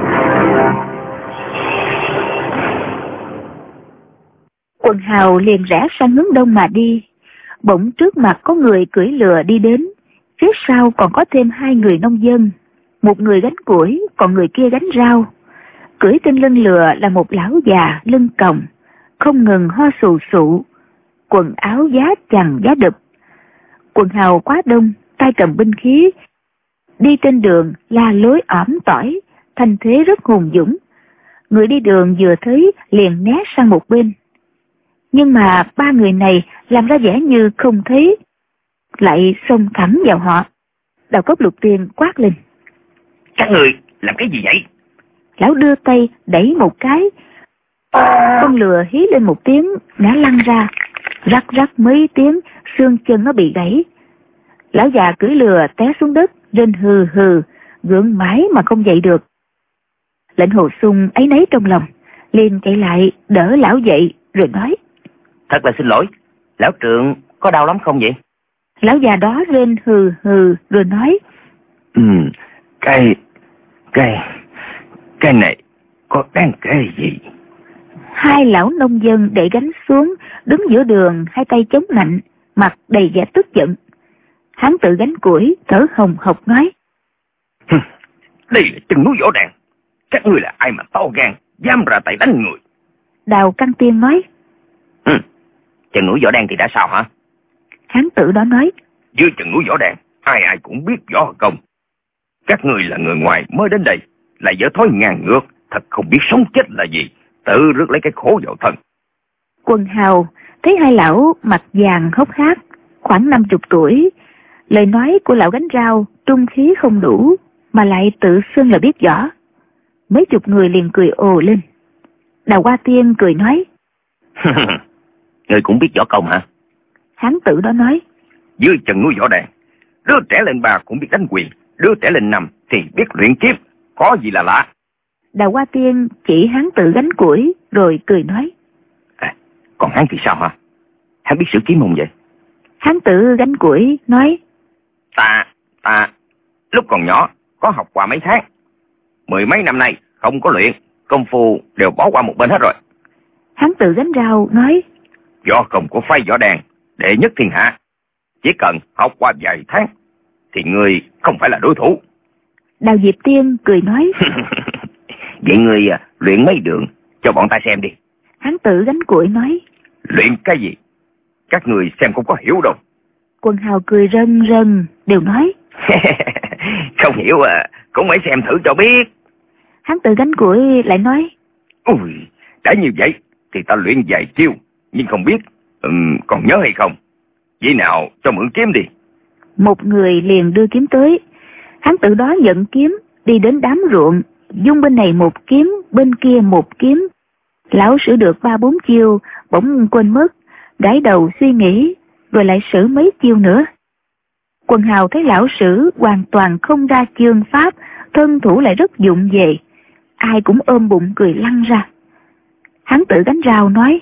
Quần hào liền rẽ sang hướng đông mà đi. Bỗng trước mặt có người cưỡi lừa đi đến, phía sau còn có thêm 2 người nông dân, một người gánh củi, còn người kia gánh rau. Cưỡi trên lưng lừa là một lão già lưng còng, không ngừng ho sù sụ, quần áo giá chằng giá đụp. Quần hào quá đông, tay cầm binh khí, đi trên đường la lối ỏm tỏi, thanh thế rất hùng dũng. Người đi đường vừa thấy liền né sang một bên. Nhưng mà 3 người này làm ra vẻ như không thấy, lại xông thẳng vào họ. Đầu Cốc Lục Tiên quát lên. Các người làm cái gì vậy? Lão đưa tay đẩy một cái, con lừa hí lên một tiếng, ngã lăn ra, rắc rắc mấy tiếng, xương chân nó bị gãy. Lão già cưỡi lừa té xuống đất, rên hừ hừ, gượng mãi mà không dậy được. Lệnh Hồ Xung áy náy trong lòng, liền chạy lại đỡ lão dậy rồi nói. Thật là xin lỗi, lão trượng có đau lắm không vậy? Lão già đó rên hừ hừ rồi nói. Cái này có đáng kể gì? 2 lão nông dân để gánh xuống, đứng giữa đường, 2 tay chống nạnh, mặt đầy vẻ tức giận. Hắn tự gánh củi, thở hồng hộc nói. Đây là chân núi Võ Đăng, các ngươi là ai mà to gan, dám ra tay đánh người? Đào Căn Tiên nói. Chân núi Võ Đăng thì đã sao hả? Hán tử đó nói. Dưới chân núi Võ Đăng, ai ai cũng biết võ công. Các ngươi là người ngoài mới đến đây, lại dở thói ngang ngược, thật không biết sống chết là gì, tự rước lấy cái khổ vào thân. Quần hào thấy 2 lão mặt vàng hốc hác, khoảng 50 tuổi. Lời nói của lão gánh rau trung khí không đủ, mà lại tự xưng là biết võ. Mấy chục người liền cười ồ lên. Đào Hoa Tiên cười nói. Ngươi cũng biết võ công hả? Hán tử đó nói. Dưới chân núi Võ Đăng, đứa trẻ lên 3 cũng biết đánh quyền, đứa trẻ lên 5 thì biết luyện kiếm, có gì là lạ. Đào Hoa Tiên chỉ hán tử gánh củi rồi cười nói. Còn hắn thì sao hả? Hắn biết sử kiếm không vậy? Hán tử gánh củi nói. Ta lúc còn nhỏ có học qua mấy tháng, 10 mấy năm nay không có luyện, công phu đều bỏ qua một bên hết rồi. Hán tử gánh rau nói. Võ công của phái Võ Đăng đệ nhất thiên hạ, chỉ cần học qua vài tháng thì người không phải là đối thủ. Đào Diệp Tiên cười nói. Vậy người luyện mấy đường cho bọn ta xem đi. Hán tử gánh củi nói. Luyện cái gì? Các người xem không có hiểu đâu. Quần hào cười rân rân, đều nói. Không hiểu cũng phải xem thử cho biết. Hán tử gánh củi lại nói. Ui, đã như vậy thì ta luyện vài chiêu, nhưng không biết còn nhớ hay không. Vậy nào cho mượn kiếm đi. Một người liền đưa kiếm tới. Hán tử đó nhận kiếm, đi đến đám ruộng, dung bên này một kiếm, bên kia một kiếm. Lão sử được 3-4 chiêu, bỗng quên mất, gãi đầu suy nghĩ, rồi lại sử mấy chiêu nữa. Quần hào thấy lão sử hoàn toàn không ra chương pháp, thân thủ lại rất vụng về, ai cũng ôm bụng cười lăn ra. Hán tử gánh rau nói: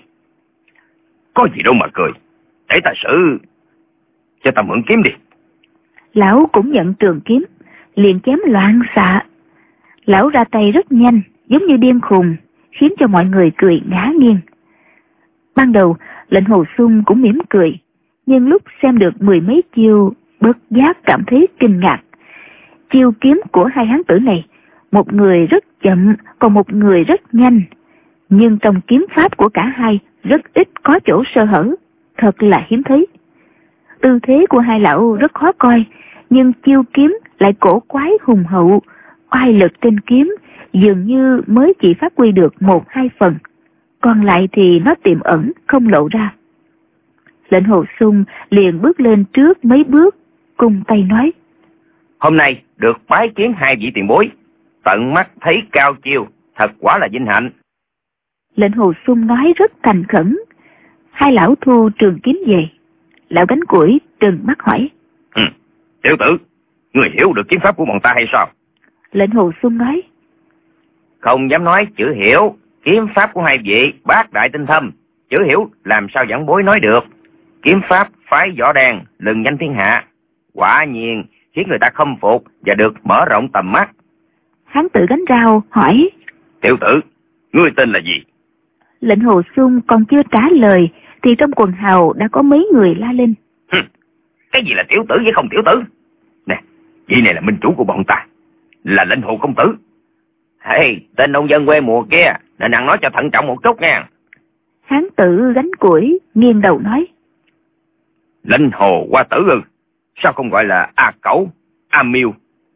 Có gì đâu mà cười, để ta xử cho ta mượn kiếm đi. Lão cũng nhận trường kiếm, liền chém loạn xạ. Lão ra tay rất nhanh, giống như điên khùng, khiến cho mọi người cười ngã nghiêng. Ban đầu lệnh Hồ Xuân cũng mỉm cười, nhưng lúc xem được mười mấy chiêu, bất giác cảm thấy kinh ngạc. Chiêu kiếm của hai hán tử này, một người rất chậm, còn một người rất nhanh, nhưng trong kiếm pháp của cả hai rất ít có chỗ sơ hở, thật là hiếm thấy. Tư thế của hai lão rất khó coi, nhưng chiêu kiếm lại cổ quái hùng hậu, oai lực trên kiếm dường như mới chỉ phát huy được 1-2 phần, còn lại thì nó tiềm ẩn không lộ ra. Lệnh Hồ Xuân liền bước lên trước mấy bước, cung tay nói: Hôm nay được bái kiến hai vị tiền bối, tận mắt thấy cao chiêu, thật quả là vinh hạnh. Lệnh Hồ Xuân nói rất thành khẩn. Hai lão thu trường kiếm về. Lão gánh củi trừng mắt hỏi: Tiểu tử, người hiểu được kiếm pháp của bọn ta hay sao? Lệnh Hồ Xuân nói: Không dám nói chữ hiểu, kiếm pháp của hai vị bác đại tinh thâm, chữ hiểu làm sao giảng bối nói được. Kiếm pháp phái Võ Đàn lừng danh thiên hạ, quả nhiên khiến người ta khâm phục và được mở rộng tầm mắt. Hán tử gánh rau hỏi: Tiểu tử, ngươi tên là gì? Lệnh Hồ Xuân còn chưa trả lời thì trong quần hào đã có mấy người la lên: Cái gì là tiểu tử với không tiểu tử? Nè, vị này là minh chủ của bọn ta, là Lệnh Hồ công tử. Hey, tên nông dân quê mùa kia, nên ăn nói cho thận trọng một chút nha. Hán tử gánh củi nghiêng đầu nói: Lệnh Hồ hoa tử ư? Sao không gọi là A Cẩu, A Miêu,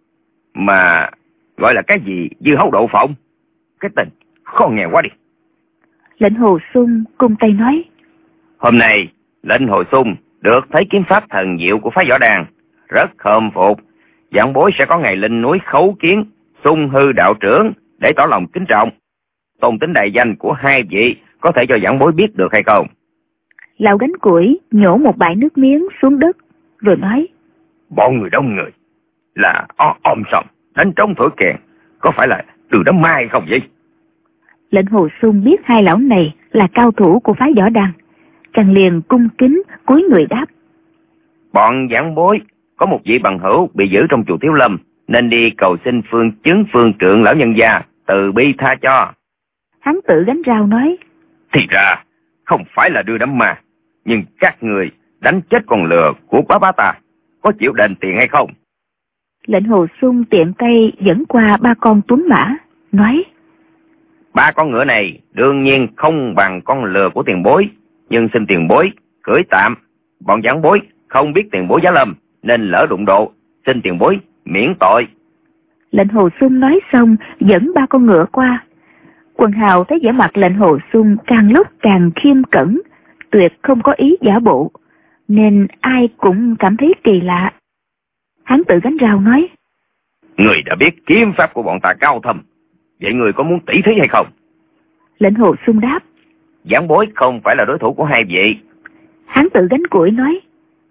mà gọi là cái gì dưa hấu đậu phộng? Cái tên khó nghe quá đi. Lệnh Hồ Xuân cung tay nói: Hôm nay Lệnh Hồ Xuân được thấy kiếm pháp thần diệu của phái Võ Đàn, rất khâm phục. Giảng bối sẽ có ngày lên núi khấu kiến Xung Hư đạo trưởng để tỏ lòng kính trọng. Tôn tính đại danh của hai vị có thể cho giảng bối biết được hay không? Lão gánh củi nhổ một bãi nước miếng xuống đất rồi nói: Bọn người đông người là om sòm đánh trống thổi kèn, có phải là từ đám ma hay không vậy? Lệnh Hồ Xuân biết hai lão này là cao thủ của phái Võ Đàn, chàng liền cung kính cúi người đáp: Bọn giảng bối có một vị bằng hữu bị giữ trong chùa Thiếu Lâm, nên đi cầu xin phương chứng phương trượng lão nhân gia từ bi tha cho. Hán tử gánh rau nói: Thì ra không phải là đưa đám ma, nhưng các người đánh chết con lừa của bá ta, có chịu đền tiền hay không? Lệnh Hồ Xuân tiện tay dẫn qua 3 con tuấn mã, nói: 3 con ngựa này đương nhiên không bằng con lừa của tiền bối, nhưng xin tiền bối cưỡi tạm. Bọn giảng bối không biết tiền bối giá lâm, nên lỡ đụng độ, xin tiền bối miễn tội. Lệnh Hồ Xuân nói xong dẫn 3 con ngựa qua. Quần hào thấy vẻ mặt Lệnh Hồ Xuân càng lúc càng khiêm cẩn, tuyệt không có ý giả bộ, nên ai cũng cảm thấy kỳ lạ. Hán tử gánh rau nói: Người đã biết kiếm pháp của bọn ta cao thâm, vậy người có muốn tỷ thí hay không? Lệnh Hồ Xuân đáp: Giảng bối không phải là đối thủ của hai vị. Hán tử gánh củi nói: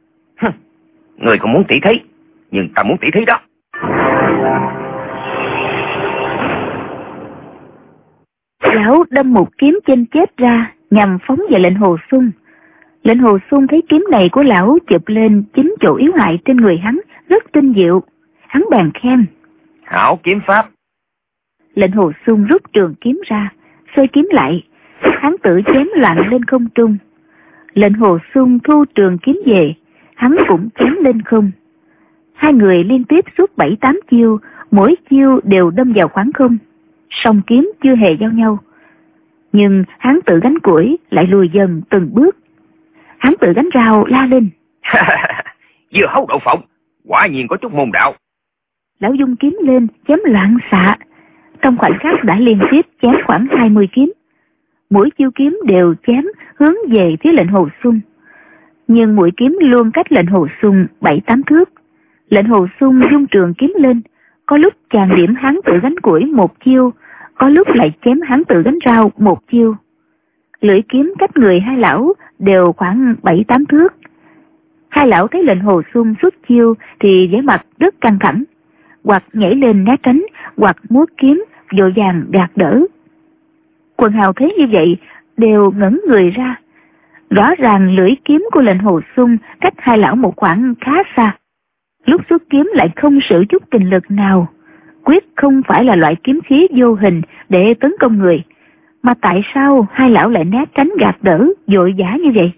Người không muốn tỷ thí, nhưng ta muốn tỷ thí đó. Lão đâm một kiếm chênh chết ra, nhằm phóng về Lệnh Hồ Xuân. Lệnh Hồ Xuân thấy kiếm này của lão chụp lên chính chỗ yếu hại trên người hắn rất tinh diệu, hắn bèn khen: Hảo kiếm pháp. Lệnh Hồ Xuân rút trường kiếm ra, xoay kiếm lại, hắn tự chém loạn lên không trung. Lệnh Hồ Xuân thu trường kiếm về, hắn cũng chém lên không. Hai người liên tiếp suốt 7-8 chiêu, mỗi chiêu đều đâm vào khoảng không, song kiếm chưa hề giao nhau. Nhưng hắn tự gánh củi lại lùi dần từng bước. Hắn tự gánh rau la lên: Dưa hấu đậu phộng, quả nhiên có chút môn đạo. Lão dung kiếm lên chém loạn xạ, trong khoảnh khắc đã liên tiếp chém khoảng 20 kiếm. Mỗi chiêu kiếm đều chém hướng về phía Lệnh Hồ Xuân, nhưng mũi kiếm luôn cách Lệnh Hồ Xuân 7-8 thước. Lệnh Hồ Xuân dung trường kiếm lên, có lúc chàng điểm hắn tự gánh củi một chiêu, có lúc lại chém hắn tự gánh rau một chiêu. Lưỡi kiếm cách người hai lão đều khoảng 7-8 thước. Hai lão thấy lệnh Hồ Xuân xuất chiêu thì vẻ mặt rất căng thẳng, hoặc nhảy lên né tránh, hoặc múa kiếm vội vàng gạt đỡ. Quần hào thấy như vậy đều ngẩn người ra. Rõ ràng lưỡi kiếm của lệnh Hồ Xuân cách hai lão một khoảng khá xa. Lúc xuất kiếm lại không sử chút kình lực nào, quyết không phải là loại kiếm khí vô hình để tấn công người. Mà tại sao hai lão lại né tránh gạt đỡ vội vã như vậy?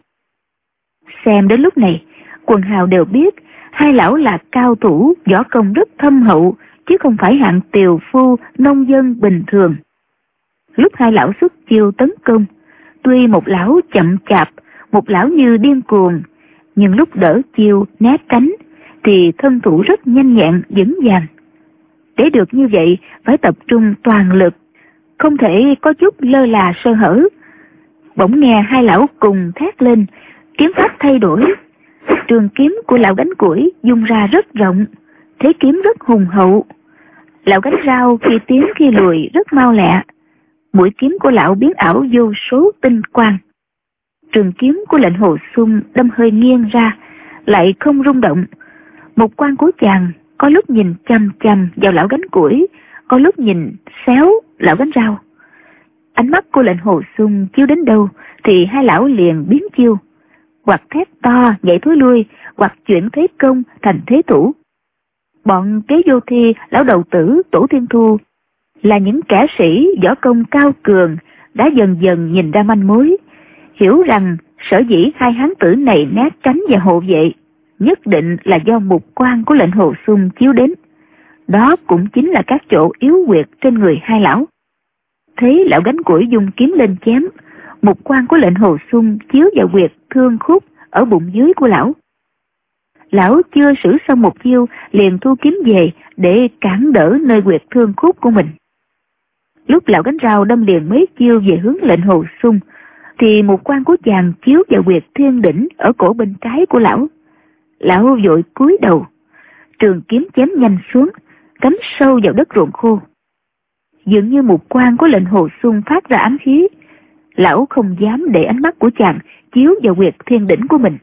Xem đến lúc này, quần hào đều biết hai lão là cao thủ võ công rất thâm hậu, chứ không phải hạng tiều phu nông dân bình thường. Lúc hai lão xuất chiêu tấn công, tuy một lão chậm chạp, một lão như điên cuồng, nhưng lúc đỡ chiêu né tránh thì thân thủ rất nhanh nhẹn vững vàng. Để được như vậy phải tập trung toàn lực, không thể có chút lơ là sơ hở. Bỗng nghe hai lão cùng thét lên, kiếm pháp thay đổi. Trường kiếm của lão Gánh Củi dung ra rất rộng, thế kiếm rất hùng hậu. Lão Gánh Rau khi tiến khi lùi rất mau lẹ, mũi kiếm của lão biến ảo vô số tinh quang. Trường kiếm của lệnh Hồ Xuân đâm hơi nghiêng ra, lại không rung động. Một quan của chàng có lúc nhìn chằm chằm vào lão Gánh Củi, có lúc nhìn xéo lão Gánh Rau. Ánh mắt của lệnh Hồ Xuân chiếu đến đâu thì hai lão liền biến chiêu, hoặc thét to nhảy thối lui, hoặc chuyển thế công thành thế thủ. Bọn Kế Vô Thi, lão Đầu Tử, Tổ Thiên Thu là những kẻ sĩ võ công cao cường, đã dần dần nhìn ra manh mối, hiểu rằng sở dĩ hai hán tử này né tránh và hộ vệ nhất định là do mục quan của lệnh Hồ Xuân chiếu đến. Đó cũng chính là các chỗ yếu huyệt trên người hai lão. Thấy lão Gánh Củi dùng kiếm lên chém, mục quan của lệnh Hồ Xuân chiếu vào huyệt thương khúc ở bụng dưới của lão. Lão chưa sử xong một chiêu liền thu kiếm về để cản đỡ nơi huyệt thương khúc của mình. Lúc lão Gánh Rau đâm liền mấy chiêu về hướng lệnh Hồ Xuân thì một quan của chàng chiếu vào huyệt thiên đỉnh ở cổ bên trái của lão. Lão vội cúi đầu, trường kiếm chém nhanh xuống, cắm sâu vào đất ruộng khô. Dường như một quan của lệnh Hồ Xuân phát ra ám khí, lão không dám để ánh mắt của chàng chiếu vào huyệt thiên đỉnh của mình.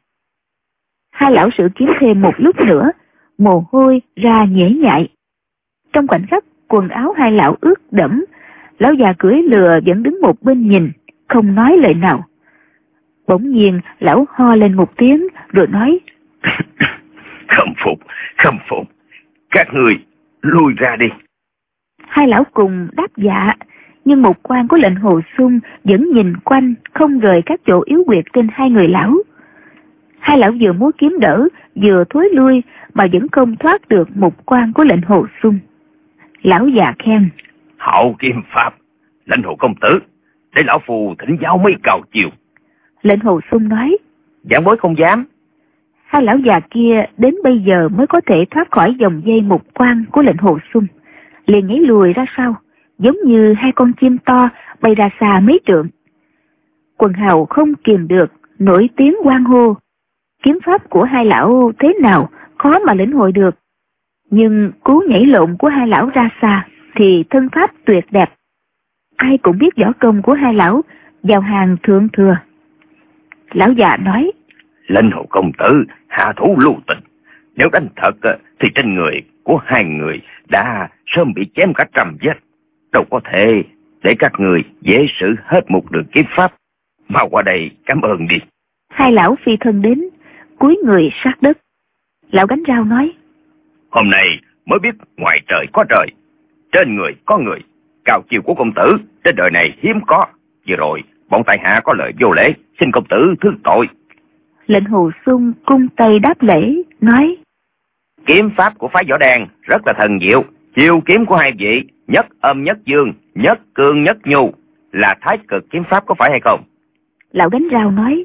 Hai lão sử kiếm thêm một lúc nữa, mồ hôi ra nhễ nhại. Trong khoảnh khắc quần áo hai lão ướt đẫm, lão già cưỡi lừa vẫn đứng một bên nhìn, không nói lời nào. Bỗng nhiên lão ho lên một tiếng rồi nói: Khâm phục, các người lui ra đi. Hai lão cùng đáp dạ, nhưng một quan của lệnh Hồ Xuân vẫn nhìn quanh không rời các chỗ yếu huyệt trên hai người lão. Hai lão vừa múa kiếm đỡ, vừa thối lui mà vẫn không thoát được một quan của lệnh Hồ Xuân. Lão già khen: Hậu kiếm pháp, lệnh Hồ công tử, để lão phù thỉnh giáo mấy cào chiều. Lệnh Hồ Xuân nói: Giảng bối không dám. Hai lão già kia đến bây giờ mới có thể thoát khỏi vòng dây một quan của lệnh Hồ Xuân, liền nhảy lùi ra sau, giống như hai con chim to bay ra xa mấy trượng. Quần hào không kìm được, nổi tiếng hoan hô. Kiếm pháp của hai lão thế nào khó mà lĩnh hội được, nhưng cú nhảy lộn của hai lão ra xa thì thân pháp tuyệt đẹp. Ai cũng biết võ công của hai lão vào hàng thượng thừa. Lão già nói: Lệnh Hồ công tử hạ thủ lưu tình, nếu đánh thật thì trên người của hai người đã sớm bị chém cả trăm vết, đâu có thể để các người dễ xử hết một đường kiếm pháp. Mau qua đây cảm ơn đi. Hai lão phi thân đến, cúi người sát đất. Lão Gánh Rau nói: Hôm nay mới biết ngoài trời có trời, trên người có người, cao chiều của công tử trên đời này hiếm có. Vừa rồi bọn tại hạ có lời vô lễ, xin công tử thứ tội. Lệnh Hồ Xuân cung tay đáp lễ, nói: Kiếm pháp của phái Võ Đàn rất là thần diệu. Chiêu kiếm của hai vị, nhất âm nhất dương, nhất cương nhất nhu, là thái cực kiếm pháp, có phải hay không? Lão Gánh Rau nói: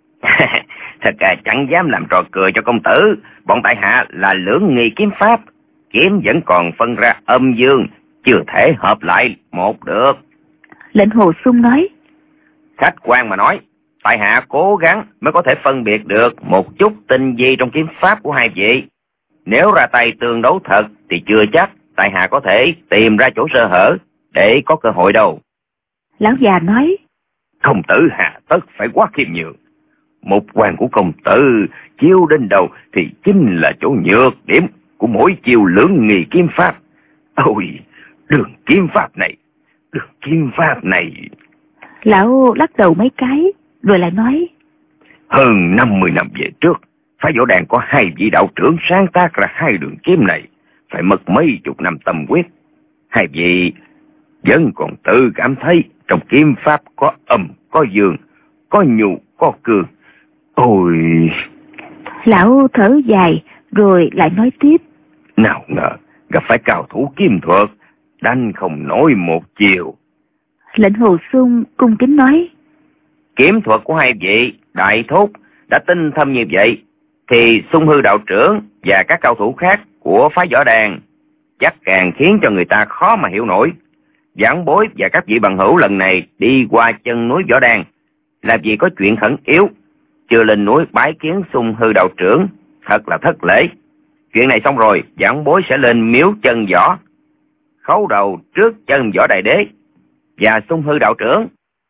Thật chẳng dám làm trò cười cho công tử. Bọn tại hạ là lưỡng nghi kiếm pháp, kiếm vẫn còn phân ra âm dương, chưa thể hợp lại một được. Lệnh Hồ Xuân nói: Khách quan mà nói, tại hạ cố gắng mới có thể phân biệt được một chút tinh vi trong kiếm pháp của hai vị. Nếu ra tay tương đấu thật thì chưa chắc tại hạ có thể tìm ra chỗ sơ hở để có cơ hội đâu. Lão già nói: Công tử hà tất phải quá khiêm nhường. Một quan của công tử chiêu đến đầu thì chính là chỗ nhược điểm của mỗi chiêu lưỡng nghi kiếm pháp. Ôi, đường kiếm pháp này. Lão lắc đầu mấy cái, rồi lại nói. Hơn 50 năm về trước, phái võ đàn có 2 vị đạo trưởng sáng tác ra 2 đường kiếm này, phải mất mấy chục năm tâm huyết. 2 vị vẫn còn tự cảm thấy trong kiếm pháp có âm, có dương, có nhu, có cương. Ôi! Lão thở dài, rồi lại nói tiếp. Nào ngờ, gặp phải cao thủ kiếm thuật, đánh không nổi một chiều. Lệnh Hồ Xuân cung kính nói. Kiếm thuật của 2 vị đại thúc đã tinh thâm như vậy, thì Xung Hư đạo trưởng và các cao thủ khác của phái võ đàn chắc càng khiến cho người ta khó mà hiểu nổi. Giảng bối và các vị bằng hữu lần này đi qua chân núi võ đàn là vì có chuyện khẩn yếu, chưa lên núi bái kiến Xung Hư đạo trưởng, thật là thất lễ. Chuyện này xong rồi, giảng bối sẽ lên miếu chân võ, khấu đầu trước chân võ đại đế và Xung Hư đạo trưởng.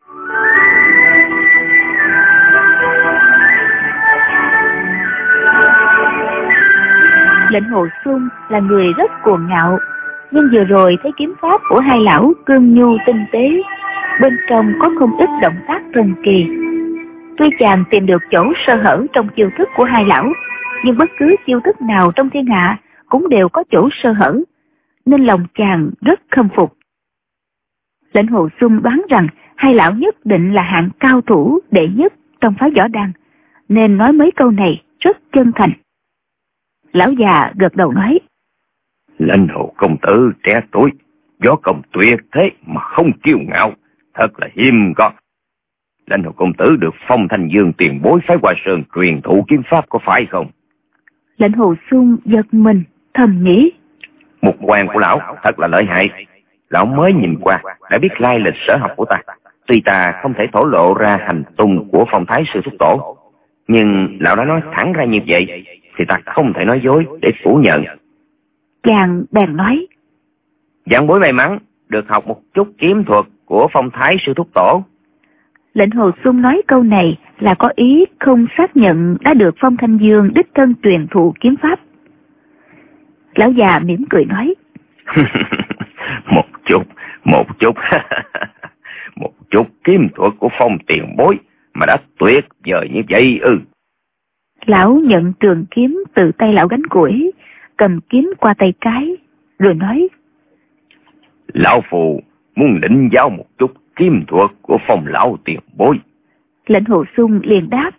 Lệnh Hồ Xuân là người rất cuồng ngạo, nhưng vừa rồi thấy kiếm pháp của 2 lão cương nhu tinh tế, bên trong có không ít động tác thần kỳ. Tuy chàng tìm được chỗ sơ hở trong chiêu thức của 2 lão, nhưng bất cứ chiêu thức nào trong thiên hạ cũng đều có chỗ sơ hở, nên lòng chàng rất khâm phục. Lệnh Hồ Xuân đoán rằng 2 lão nhất định là hạng cao thủ đệ nhất trong phái võ đàn, nên nói mấy câu này rất chân thành. Lão già gật đầu nói. Lệnh Hồ công tử trẻ tuổi, võ công tuyệt thế mà không kiêu ngạo, thật là hiếm có. Lệnh Hồ công tử được Phong Thanh Dương tiền bối phái Hoa Sơn truyền thụ kiếm pháp có phải không? Lệnh Hồ Xuân giật mình, thầm nghĩ. Một quan của lão thật là lợi hại. Lão mới nhìn qua đã biết lai lịch sở học của ta. Tuy ta không thể thổ lộ ra hành tung của Phong Thái sư thúc tổ, nhưng lão đã nói thẳng ra như vậy thì ta không thể nói dối để phủ nhận. Chàng bèn nói. Giảng bối may mắn được học một chút kiếm thuật của Phong Thái sư thúc tổ. Lệnh Hồ Xuân nói câu này là có ý không xác nhận đã được Phong Thanh Dương đích thân truyền thụ kiếm pháp. Lão già mỉm cười nói. Một chút một chút kiếm thuật của Phong tiền bối mà đã tuyệt vời như vậy ư? Lão nhận trường kiếm từ tay lão gánh củi, cầm kiếm qua tay trái, rồi nói. Lão phù muốn lĩnh giáo một chút kiếm thuật của Phong lão tiền bối. Lệnh Hồ Xuân liền đáp.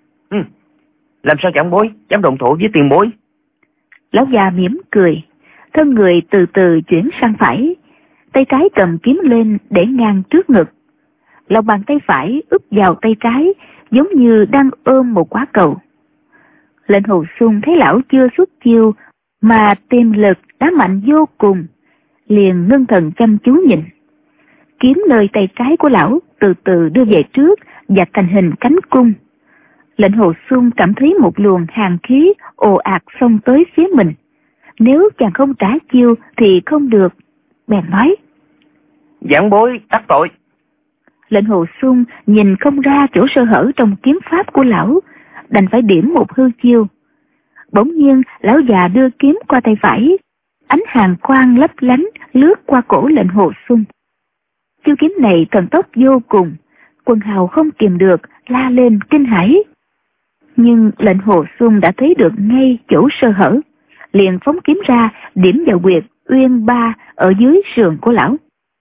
Làm sao chẳng bối dám đồng thủ với tiền bối? Lão già mỉm cười, thân người từ từ chuyển sang phải, tay trái cầm kiếm lên để ngang trước ngực, lòng bàn tay phải úp vào tay trái giống như đang ôm một quả cầu. Lệnh Hồ Xuân thấy lão chưa xuất chiêu mà tiềm lực đã mạnh vô cùng, liền ngưng thần chăm chú nhìn. Kiếm nơi tay trái của lão từ từ đưa về trước và thành hình cánh cung. Lệnh Hồ Xuân cảm thấy một luồng hàn khí ồ ạt xông tới phía mình. Nếu chàng không trả chiêu thì không được, bèn nói. Giảng bối đắc tội. Lệnh Hồ Xuân nhìn không ra chỗ sơ hở trong kiếm pháp của lão, đành phải điểm một hư chiêu. Bỗng nhiên lão già đưa kiếm qua tay phải, ánh hàn quang lấp lánh lướt qua cổ Lệnh Hồ Xuân. Chiêu kiếm này thần tốc vô cùng, quần hào không kìm được la lên kinh hãi. Nhưng Lệnh Hồ Xuân đã thấy được ngay chỗ sơ hở, liền phóng kiếm ra điểm vào huyệt Uyên Ba ở dưới sườn của lão.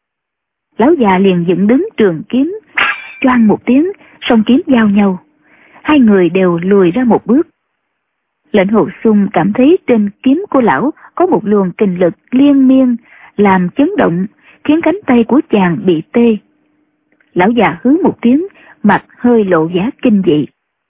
Lão già liền dựng đứng trường kiếm, choang một tiếng, song kiếm giao nhau. 2 người đều lùi ra một bước. Lệnh Hồ Xuân cảm thấy trên kiếm của lão có một luồng kình lực liên miên làm chấn động, khiến cánh tay của chàng bị tê. Lão già hứ một tiếng, mặt hơi lộ vẻ kinh dị.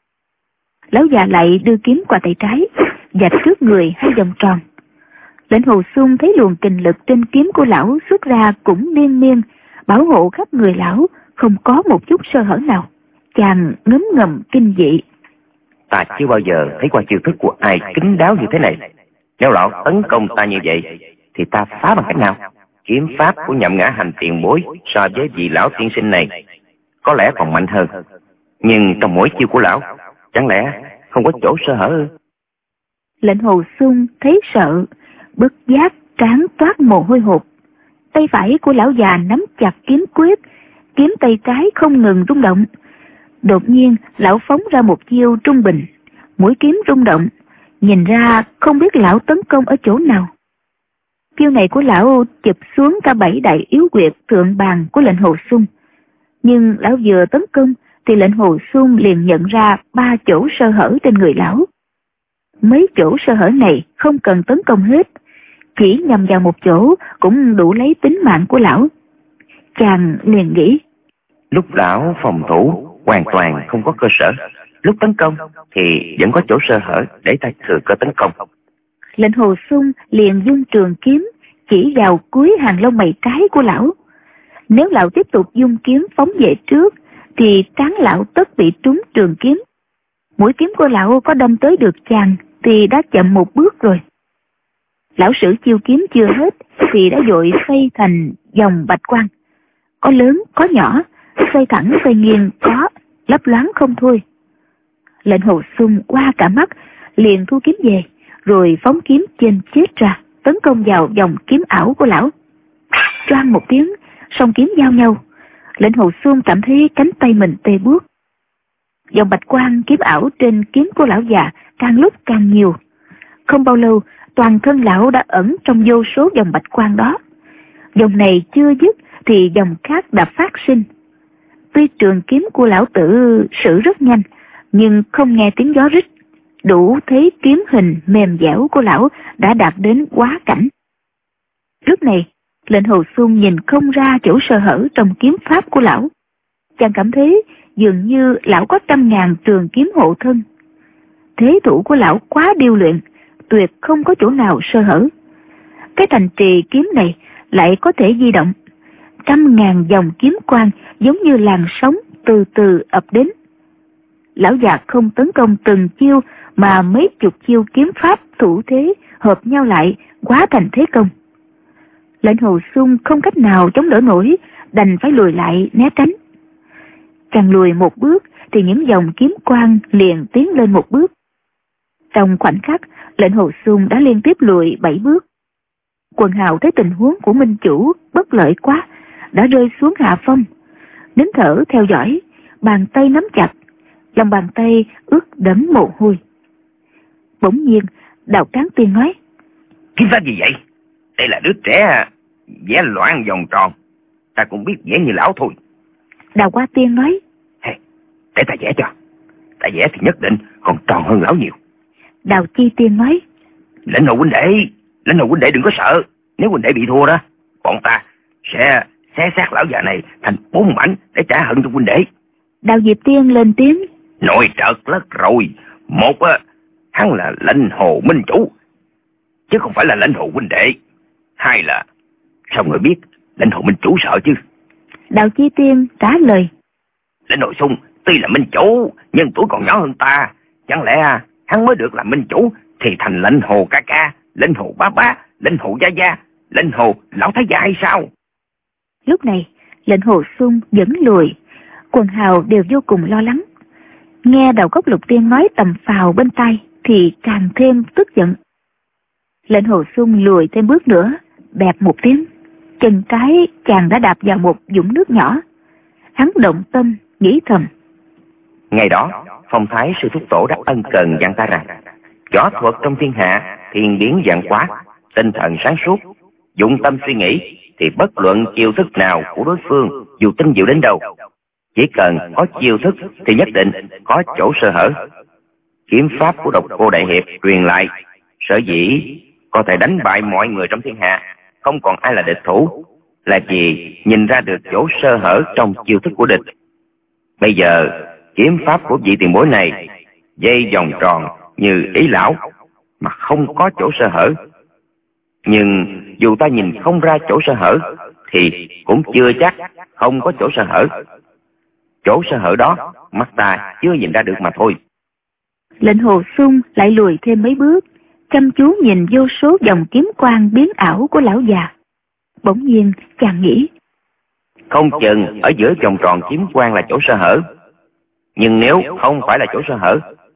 Lão già lại đưa kiếm qua tay trái, vạch trước người 2 vòng tròn. Lệnh Hồ Xuân thấy luồng kình lực trên kiếm của lão xuất ra cũng liên miên, bảo hộ khắp người lão, không có một chút sơ hở nào. Chàng ngấm ngầm kinh dị. Ta chưa bao giờ thấy qua chiêu thức của ai kín đáo như thế này. Nếu lão tấn công ta như vậy thì ta phá bằng cách nào? Kiếm pháp của Nhậm Ngã Hành tiền bối so với vị lão tiên sinh này có lẽ còn mạnh hơn, nhưng trong mỗi chiêu của lão Chẳng lẽ không có chỗ sơ hở ư? Lệnh Hồ Xuân thấy sợ, bất giác trán toát mồ hôi hột. Tay phải của lão già nắm chặt kiếm quyết, kiếm tay trái không ngừng rung động. Đột nhiên lão phóng ra một chiêu trung bình, mũi kiếm rung động, nhìn ra không biết lão tấn công ở chỗ nào. Chiêu này của lão chụp xuống cả 7 đại yếu quyệt thượng bàn của Lệnh Hồ Xuân. Nhưng lão vừa tấn công thì Lệnh Hồ Xuân liền nhận ra 3 chỗ sơ hở trên người lão. Mấy chỗ sơ hở này không cần tấn công hết, chỉ nhằm vào một chỗ cũng đủ lấy tính mạng của lão. Chàng liền nghĩ, lúc lão phòng thủ hoàn toàn không có cơ sở, lúc tấn công thì vẫn có chỗ sơ hở để ta thừa cơ tấn công. Lệnh Hồ Xuân liền vung trường kiếm chỉ vào cuối hàng lông mày trái của lão. Nếu lão tiếp tục vung kiếm phóng về trước thì trán lão tất bị trúng trường kiếm. Mũi kiếm của lão có đâm tới được chàng thì đã chậm một bước rồi. Lão sử chiêu kiếm chưa hết thì đã vội xoay thành dòng bạch quang, có lớn có nhỏ, xoay thẳng xoay nghiêng, có lấp loáng không thôi. Lệnh Hồ Xuân qua cả mắt liền thu kiếm về, rồi phóng kiếm trên chết ra, tấn công vào dòng kiếm ảo của lão. Choang một tiếng, song kiếm giao nhau. Lệnh Hồ Xuân cảm thấy cánh tay mình tê buốt. Dòng bạch quang kiếm ảo trên kiếm của lão già càng lúc càng nhiều. Không bao lâu, toàn thân lão đã ẩn trong vô số dòng bạch quang đó. Dòng này chưa dứt thì dòng khác đã phát sinh. Tuy trường kiếm của lão tử sử rất nhanh, nhưng không nghe tiếng gió rít, đủ thấy kiếm hình mềm dẻo của lão đã đạt đến quá cảnh. Lúc này, Lệnh Hồ Xuân nhìn không ra chỗ sơ hở trong kiếm pháp của lão. Chàng cảm thấy dường như lão có 100.000 trường kiếm hộ thân. Thế thủ của lão quá điêu luyện, tuyệt không có chỗ nào sơ hở. Cái thành trì kiếm này lại có thể di động. 100.000 dòng kiếm quang giống như làn sóng từ từ ập đến. Lão già không tấn công từng chiêu mà mấy chục chiêu kiếm pháp thủ thế hợp nhau lại hóa thành thế công. Lệnh Hồ Xuân không cách nào chống đỡ nổi, đành phải lùi lại né tránh. Càng lùi một bước thì những dòng kiếm quang liền tiến lên một bước. Trong khoảnh khắc, Lệnh Hồ Xuân đã liên tiếp lùi 7 bước. Quần hào thấy tình huống của minh chủ bất lợi quá, đã rơi xuống hạ phong, nín thở theo dõi, bàn tay nắm chặt, lòng bàn tay ướt đẫm mồ hôi. Bỗng nhiên, Đào Tráng Tiên nói, kiếm pháp gì vậy? Đây là đứa trẻ vẽ loạn vòng tròn, ta cũng biết vẽ như lão thôi. Đào Hoa Tiên nói, để ta vẽ cho, ta vẽ thì nhất định còn tròn hơn lão nhiều. Đào Chi Tiên nói, Lệnh Hồ huynh đệ đừng có sợ, nếu huynh đệ bị thua đó, bọn ta sẽ xé xác lão già này thành 4 mảnh để trả hận cho huynh đệ. Đào Diệp Tiên lên tiếng, Nội trợt lất rồi, một hắn là Lệnh Hồ minh chủ, chứ không phải là Lệnh Hồ huynh đệ. Hai là sao người biết Lệnh Hồ minh chủ sợ chứ? Đào Chi Tiên trả lời, Lệnh Hồ Xuân tuy là minh chủ nhưng tuổi còn nhỏ hơn ta, chẳng lẽ hắn mới được làm minh chủ thì thành Lệnh Hồ ca ca, Lệnh Hồ bá bá, Lệnh Hồ gia gia, Lệnh Hồ lão thái gia hay sao? Lúc này Lệnh Hồ Xuân vẫn lùi, quần hào đều vô cùng lo lắng. Nghe Đào Cốc Lục Tiên nói tầm phào bên tai thì càng thêm tức giận. Lệnh Hồ Xuân lùi thêm bước nữa, bẹp một tiếng, chân trái chàng đã đạp vào một vũng nước nhỏ. Hắn động tâm nghĩ thầm, ngày đó Phong Thái sư thúc tổ đã ân cần dặn ta rằng võ thuật trong thiên hạ thiên biến vạn hóa, tinh thần sáng suốt, dụng tâm suy nghĩ thì bất luận chiêu thức nào của đối phương dù tinh diệu đến đâu, chỉ cần có chiêu thức thì nhất định có chỗ sơ hở. Kiếm pháp của Độc Cô đại hiệp truyền lại, sở dĩ có thể đánh bại mọi người trong thiên hạ, không còn ai là địch thủ, là vì nhìn ra được chỗ sơ hở trong chiêu thức của địch. Bây giờ kiếm pháp của vị tiền bối này dây vòng tròn như ý lão mà không có chỗ sơ hở. Nhưng dù ta nhìn không ra chỗ sơ hở thì cũng chưa chắc không có chỗ sơ hở. Chỗ sơ hở đó mắt ta chưa nhìn ra được mà thôi. Lệnh Hồ Xuân lại lùi thêm mấy bước, chăm chú nhìn vô số dòng kiếm quang biến ảo của lão già. Bỗng nhiên chàng nghĩ, không chừng ở giữa vòng tròn kiếm quang là chỗ sơ hở. Nhưng nếu không phải là chỗ sơ hở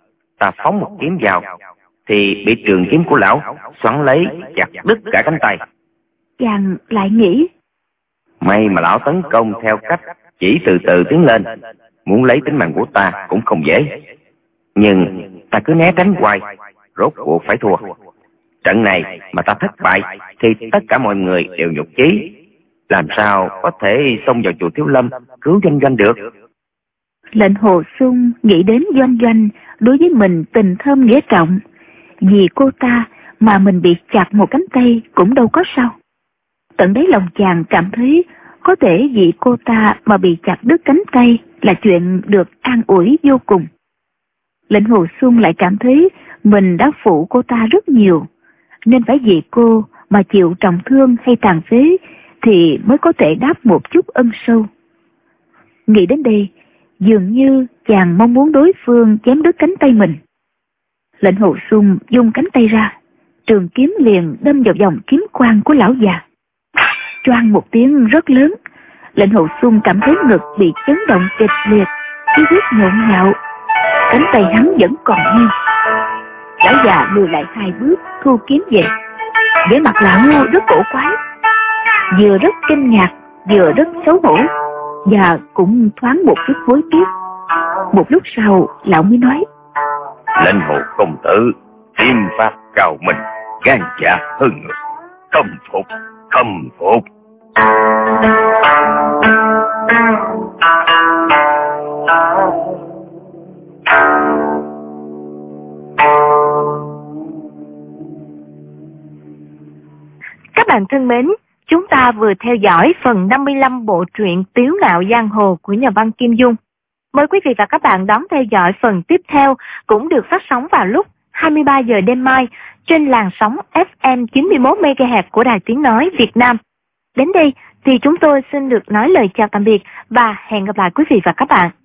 ta phóng một kiếm vào thì bị trường kiếm của lão xoắn lấy chặt đứt cả cánh tay. Chàng lại nghĩ, may mà lão tấn công theo cách chỉ từ từ tiến lên, muốn lấy tính mạng của ta cũng không dễ. Nhưng ta cứ né tránh hoài, rốt cuộc phải thua. Trận này mà ta thất bại thì tất cả mọi người đều nhục chí, làm sao có thể xông vào chùa Thiếu Lâm cứu Doanh Doanh được. Lệnh Hồ Xung nghĩ đến Doanh Doanh đối với mình tình thâm nghĩa trọng, vì cô ta mà mình bị chặt một cánh tay cũng đâu có sao. Tận đáy lòng chàng cảm thấy có thể vì cô ta mà bị chặt đứt cánh tay là chuyện được an ủi vô cùng. Lệnh Hồ Xung lại cảm thấy mình đã phụ cô ta rất nhiều, nên phải vì cô mà chịu trọng thương hay tàn phế thì mới có thể đáp một chút ân sâu. Nghĩ đến đây, dường như chàng mong muốn đối phương chém đứt cánh tay mình. Lệnh Hồ Xung dung cánh tay ra, trường kiếm liền đâm vào vòng kiếm quang của lão già. Choang một tiếng rất lớn, Lệnh Hồ Xung cảm thấy ngực bị chấn động kịch liệt, khí huyết nhộn nhạo. Cánh tay hắn vẫn còn nguyên. Lão già lùi lại 2 bước, thu kiếm về. Vẻ mặt lão rất cổ quái, vừa rất kinh ngạc, vừa rất xấu hổ, và cũng thoáng một chút hối tiếc. Một lúc sau, lão mới nói: Lệnh Hồ công tử, kiếm pháp cao minh, gan dạ hơn người, khâm phục, khâm phục. Các bạn thân mến, chúng ta vừa theo dõi phần 55 bộ truyện Tiếu Ngạo Giang Hồ của nhà văn Kim Dung. Mời quý vị và các bạn đón theo dõi phần tiếp theo, cũng được phát sóng vào lúc 23 giờ đêm mai trên làn sóng FM 91 MHz của Đài Tiếng nói Việt Nam. Đến đây thì chúng tôi xin được nói lời chào tạm biệt và hẹn gặp lại quý vị và các bạn.